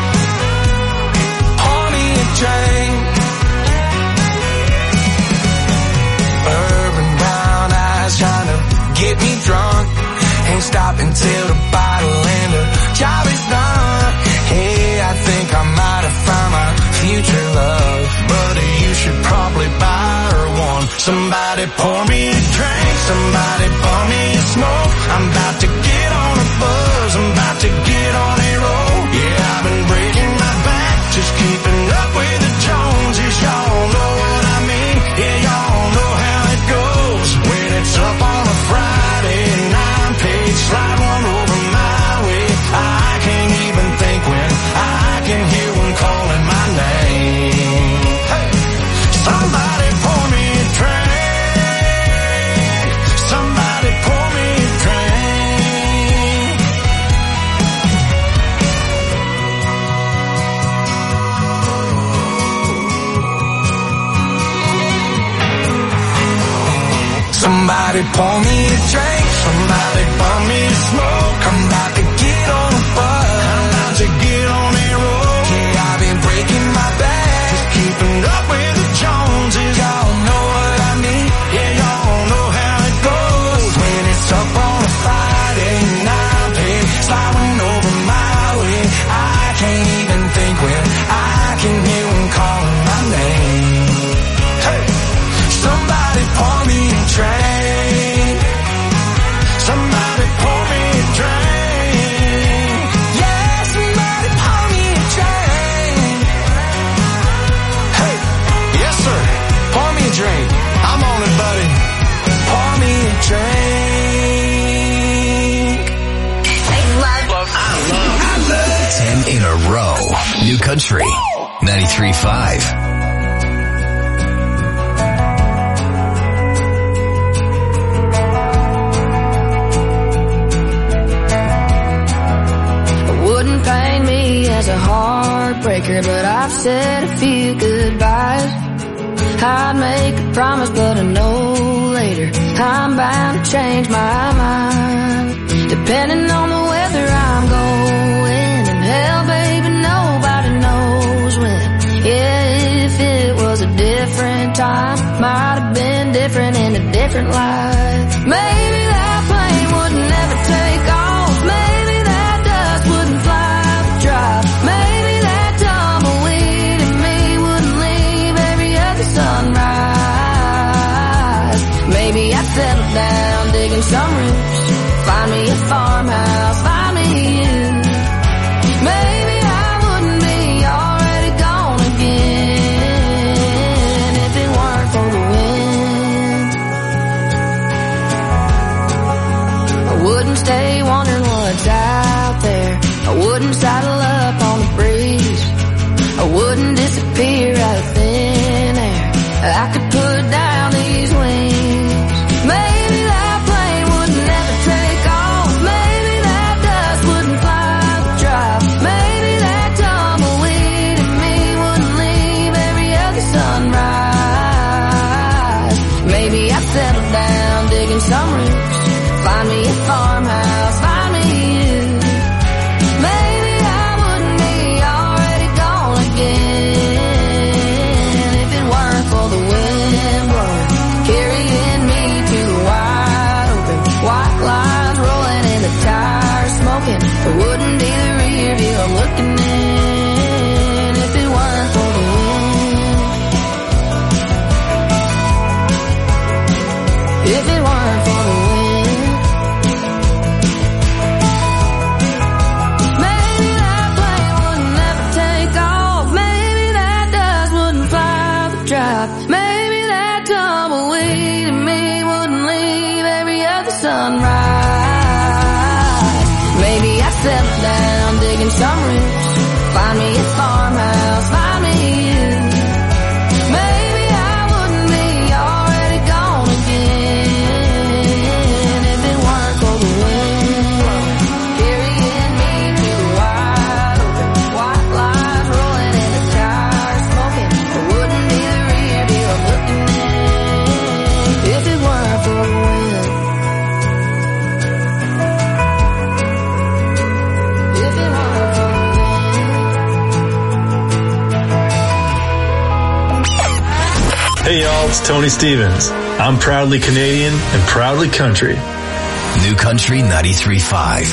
[SPEAKER 20] Pour me a drink. Urban brown eyes trying to get me drunk. Ain't stopping till the bottle and the job is done. Hey, I think I might have found my future love, but you should probably buy her one. Somebody pour me a drink, somebody pour me a smoke. I'm about to pour me a drink. Somebody pour me a smoke. I'm about to get on a bus. I'm about to get on that road. Yeah, I've been breaking my back, just keeping up with the Joneses. Y'all know what I mean. Yeah, y'all know how it goes. When it's up on a Friday night, babe, sliding over my way. I can't even think when I can hear him calling my name. Hey, somebody pour me a drink. Somebody pour me a drink. Yeah, somebody pour me a drink. Hey, yes sir, pour me a drink. I'm on it, buddy. Pour me a drink.
[SPEAKER 5] I love, I love. Ten in a row. New Country ninety-three point five.
[SPEAKER 2] Wouldn't paint me as a heartbreaker, but I've said a few goodbyes. I'd make a promise, but I know later I'm bound to change my mind. Depending on the weather I'm going, and hell, baby, nobody knows when. Yeah, if it was a different time, might have been different in a different life. Maybe that plane would never take off. Maybe that dust wouldn't fly the drive. Maybe that tumbleweed in me wouldn't leave every other sunrise. Maybe I'd settle down, digging some roots, find me a farmhouse, find me you. Maybe I wouldn't be already gone again if it weren't for the wind. I wouldn't stay wondering what's out there. I wouldn't saddle up on the breeze. I wouldn't disappear out of thin air. I could put down these wings. Maybe that plane would never take off. Maybe that dust wouldn't fly the drive. Maybe that tumbleweed in me wouldn't leave every other sunrise. Maybe I'd settle down, digging some roots, find me a farmhouse, find me you. Maybe I wouldn't be already gone again if it weren't for the wind blowing, carrying me to the wide open, white lines rolling and the tires smoking. I wouldn't be the rear view I'm looking in if it weren't for the wind. If it weren't for the wind. Maybe that plane wouldn't never take off. Maybe that dust wouldn't fly the drive. Maybe that tumbleweed in me wouldn't leave every other sunrise. Maybe I'd settle down, digging some roots, find me a farmhouse, find me you. Maybe I wouldn't be already gone again if it weren't for the wind carrying me to the wide open, white lines rolling and the tires smoking. I wouldn't be the rear view I'm looking in if it weren't for the wind. If it weren't for the
[SPEAKER 3] Hey y'all, it's Tony Stevens. I'm proudly Canadian and proudly country.
[SPEAKER 5] New Country ninety-three point five.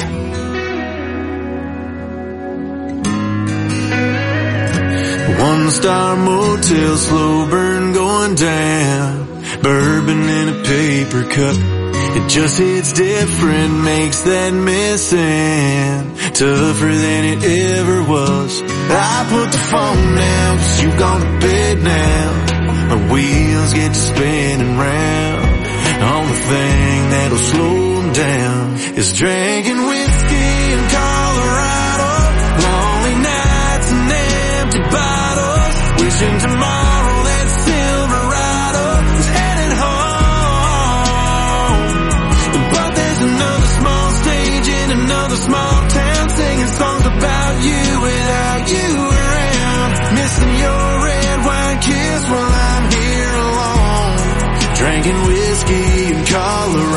[SPEAKER 4] One star motel, slow burn going down. Bourbon in a paper cup. It just hits different, makes that missing tougher than it ever was. I put the phone down, cause you've gone to bed now. My wheels get to spinning round. Only thing that'll slow them down is drinking whiskey in Colorado. Lonely nights and empty bottles. Wishing tomorrow that Silverado was headed home. But there's another small stage in another small town, singing songs about you without you around. Missing your red wine kiss while I'm here alone, drinking whiskey in Colorado.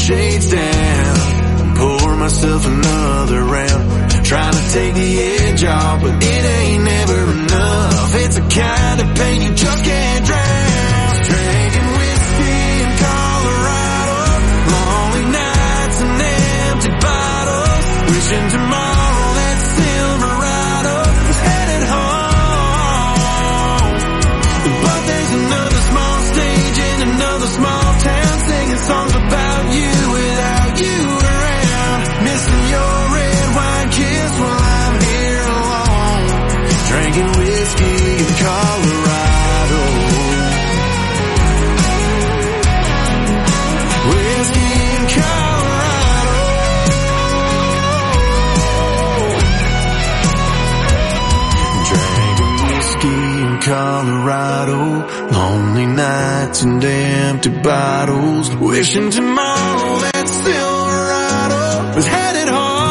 [SPEAKER 4] shades down, pour myself another round, trying to take the edge off, but it ain't never enough. It's a kind of pain you just can't drown. Drinking whiskey in Colorado, lonely nights and empty bottles, wishing tomorrow that Silverado was headed home. But there's another small stage in another small town, singing songs about you without you around, missing your red wine kiss while I'm here alone, drinking whiskey in Colorado. Whiskey in Colorado. Drinking whiskey in Colorado, lonely nights and empty bottles, wishing tomorrow that Silverado was headed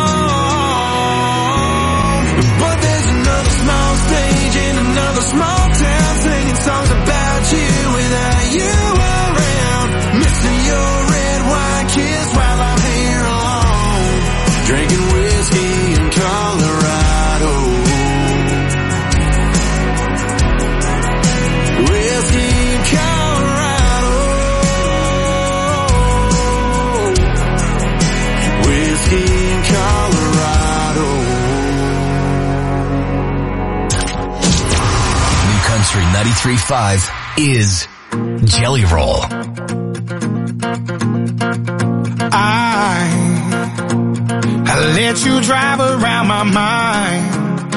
[SPEAKER 4] home. But there's another small stage in another small town, singing songs about you without you around, missing your red wine kiss while I'm here alone, drinking whiskey in Colorado. Whiskey in Colorado. Whiskey in Colorado.
[SPEAKER 5] New Country ninety-three point five is Jelly Roll.
[SPEAKER 20] I, I let you drive around my mind.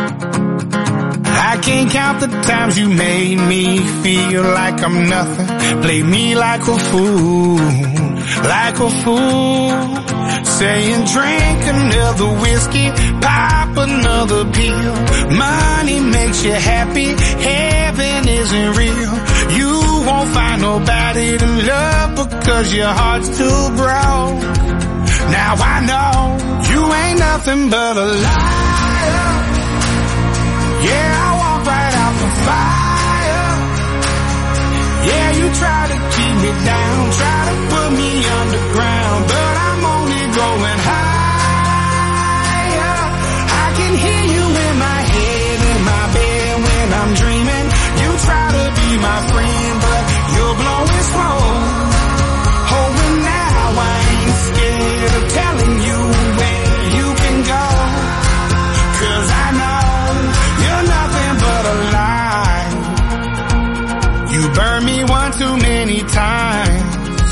[SPEAKER 20] I can't count the times you made me feel like I'm nothing. Play me like a fool, like a fool. Saying drink another whiskey, pop another pill. Money makes you happy, heaven isn't real. You won't find nobody to love because your heart's too broke. Now I know you ain't nothing but a liar. Yeah, I walk right out the fire. Yeah, you try to keep me down, try to put me underground, but I'm only going higher. I can hear you in my head, in my bed when I'm dreaming. You try to be my friend, but you're blowing smoke. Oh, and now I ain't scared of telling you where you can go, 'cause I know you're nothing but a lie. You burned me one too many times,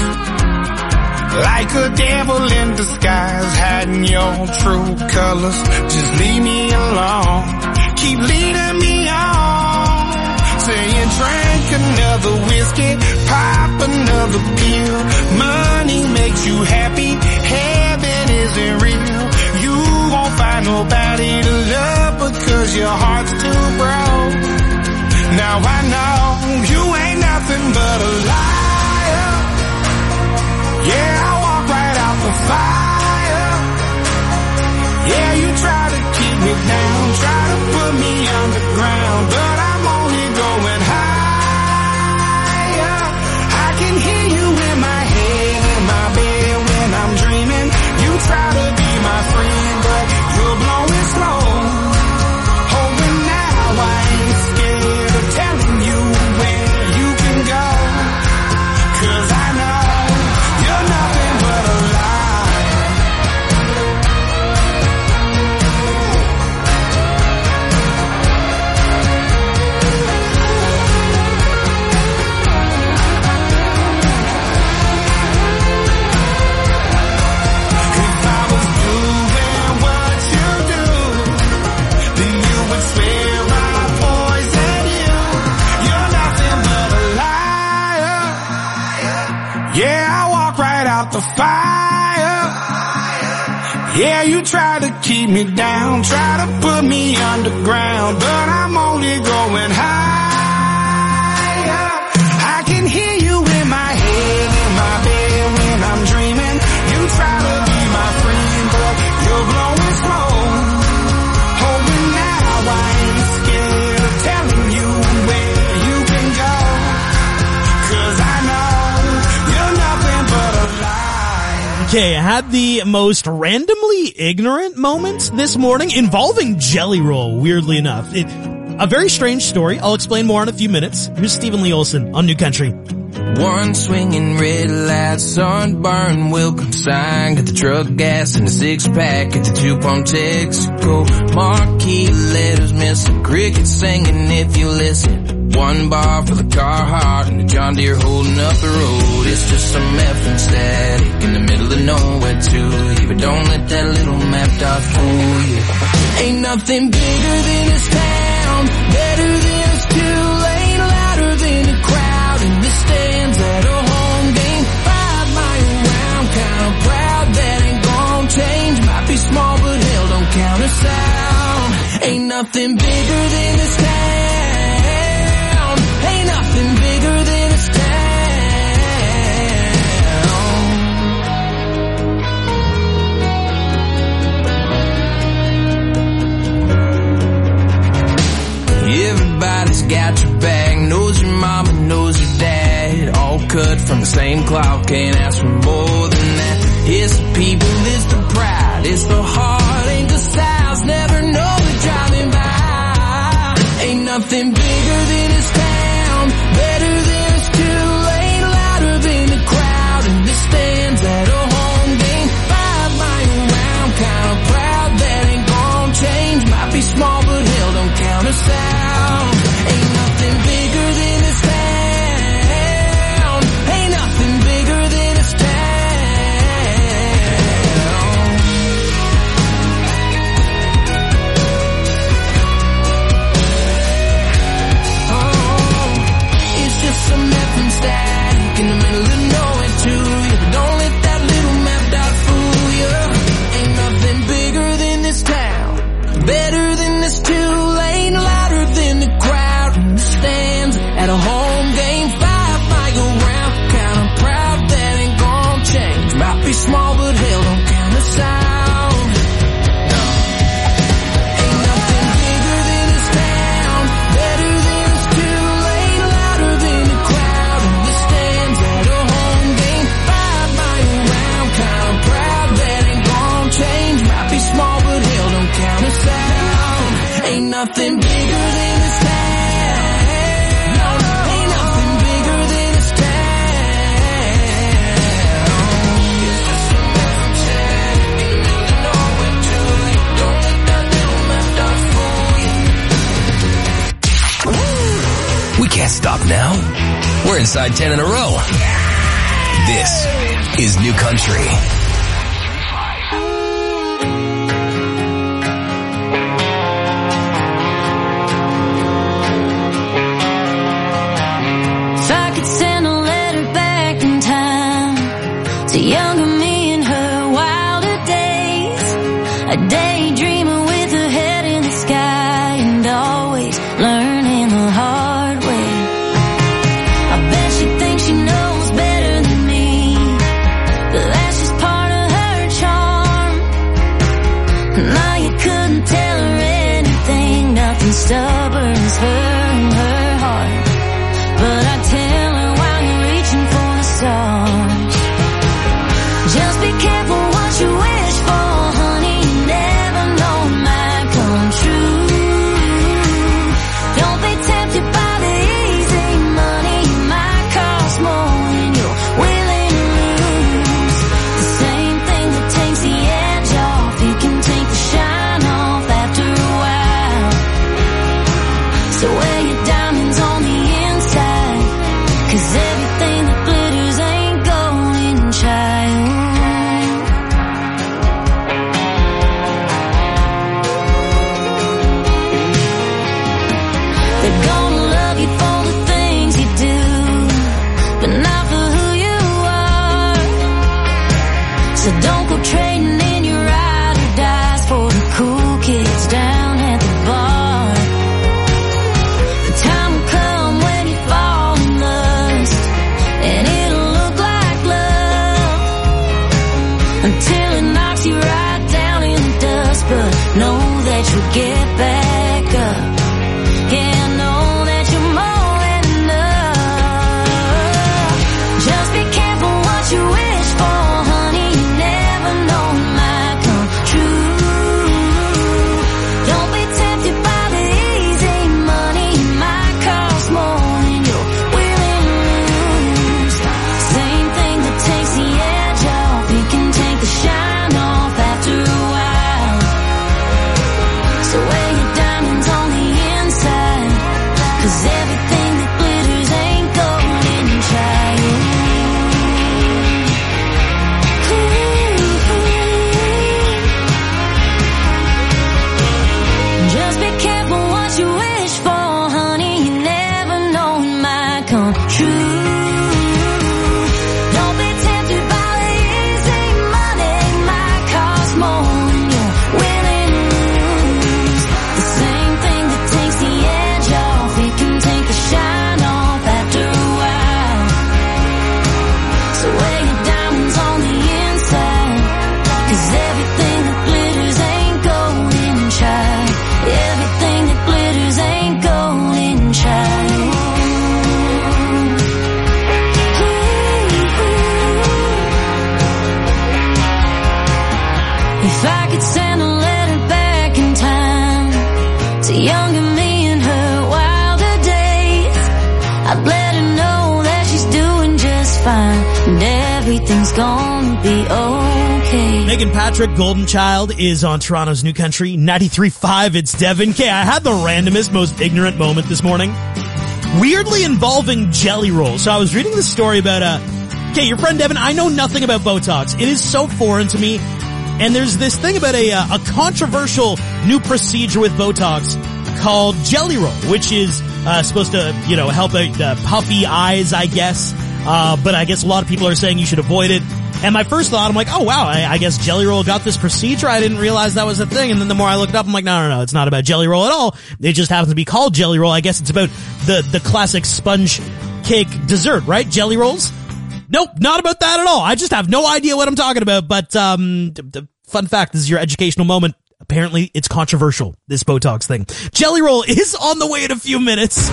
[SPEAKER 20] like a devil in disguise, hiding your true colors. Just leave me alone, keep leading me on, saying drink another whiskey, pop another pill. Money makes you happy, heaven isn't real. You won't find nobody to love because your heart's too broke. Now I know you ain't nothing but a liar. Yeah, I walk right out the fire. Yeah, you try to keep me down, try to put me underground, but I'm only going higher. I can hear you in my head, in my bed when I'm dreaming. You try to be my friend, but you're blowing slow. Oh, and now I ain't scared of telling you where you can go, 'cause I know you're nothing but a lie. If I was doing what you do, then you would swear I poisoned you. You're nothing but a liar. Yeah, I walk right out the fire. Yeah, you try to keep me down, try to put me underground, but I'm only going higher. I can hear you in my head, in my bed when I'm dreaming. You try to be my friend, but you're blowing smoke. Oh, and now I ain't scared of telling you where you can go, 'cause I know you're nothing but a lie.
[SPEAKER 1] Okay, I had the most randomly ignorant moment this morning involving Jelly Roll, weirdly enough. It, a very strange story. I'll explain more in a few minutes. Here's Stephen Lee Olson on New Country.
[SPEAKER 6] One swinging red light, sunburn will consign. Got the truck gas and the six pack at the two pump Texaco. Marquee letters missing, cricket singing if you listen. One bar for the Carhartt and the John Deere holding up the road. It's just some effing static in the middle of nowhere to you. But don't let that little map dot fool you. Ain't nothing bigger than this town, better than this two-lane, louder than a crowd in the stands at a home game. Five mile round, kinda proud that ain't gon' change. Might be small but hell don't count us out. Ain't nothing bigger than this town. Ain't nothing bigger than this town. Everybody's got your back, knows your mama, knows your dad. All cut from the same cloth, can't ask for more than that. It's the people, it's the pride, it's the heart, ain't the styles, never know they're driving by. Ain't nothing bigger than this town, better than this two-lane, louder than the crowd in the stands at a home game. Five mile round, kinda proud that ain't gon' change. Might be small but hell don't count us out. Ain't nothing bigger than this town. Ain't nothing bigger than this town. Some effing static in the middle of nowhere to you. But don't let that little map dot fool you. Ain't nothing bigger than this town, better than this two-lane, louder than the crowd in the stands at a home game. Five mile round, kinda proud that ain't gon' change. Might be small but hell don't count us out. Ain't nothing bigger than this town. No, ain't nothing bigger than this town. It's just a different town. In the middle of nowhere too late. Don't let that little map dot fool you.
[SPEAKER 5] We can't stop now. We're inside ten in a row. This is New Country.
[SPEAKER 2] Younger me in her wilder days, a daydreamer with her head in the sky and always learning the hard way. I bet she thinks she knows better than me, but that's just part 'cause everything that glitters ain't golden, child. Just be careful what you wish for, honey. You never know it might come true. Don't be tempted by the easy money. It might cost more than you're willing to lose. The same thing that takes the edge off, it can take the shine off after a while. So wear your diamonds on the inside, 'cause everything that glitters ain't golden, child. Everything that glitters ain't golden, child. If I could send a letter back in time to younger me in her wilder days, I'd let her know that she's doing just fine and everything's gonna be okay.
[SPEAKER 1] Megan Patrick, Golden Child, is on Toronto's New Country ninety-three point five. It's Devin. Okay, I had the randomest, most ignorant moment this morning, weirdly involving jelly rolls. So I was reading this story about, uh, okay, your friend Devin, I know nothing about Botox. It is so foreign to me. And there's this thing about a, uh, a controversial new procedure with Botox called jelly roll, which is, uh, supposed to, you know, help out, uh, puffy eyes, I guess. Uh, but I guess a lot of people are saying you should avoid it. And my first thought, I'm like, oh wow, I, I guess Jelly Roll got this procedure. I didn't realize that was a thing. And then the more I looked up, I'm like, no, no, no, it's not about Jelly Roll at all. It just happens to be called Jelly Roll. I guess it's about the, the classic sponge cake dessert, right? Jelly Rolls? Nope, not about that at all. I just have no idea what I'm talking about. But, um, the fun fact, this is your educational moment. Apparently it's controversial, this Botox thing. Jelly Roll is on the way in a few minutes.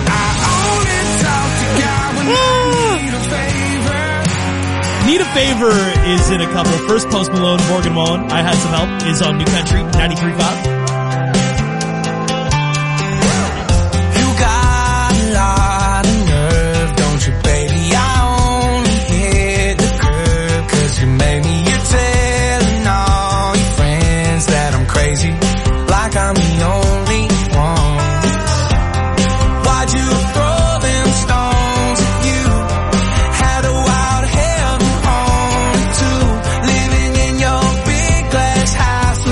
[SPEAKER 1] Need a Favor is in a couple. First, Post Malone, Morgan Wallen, I Had Some Help, is on New Country ninety-three point five.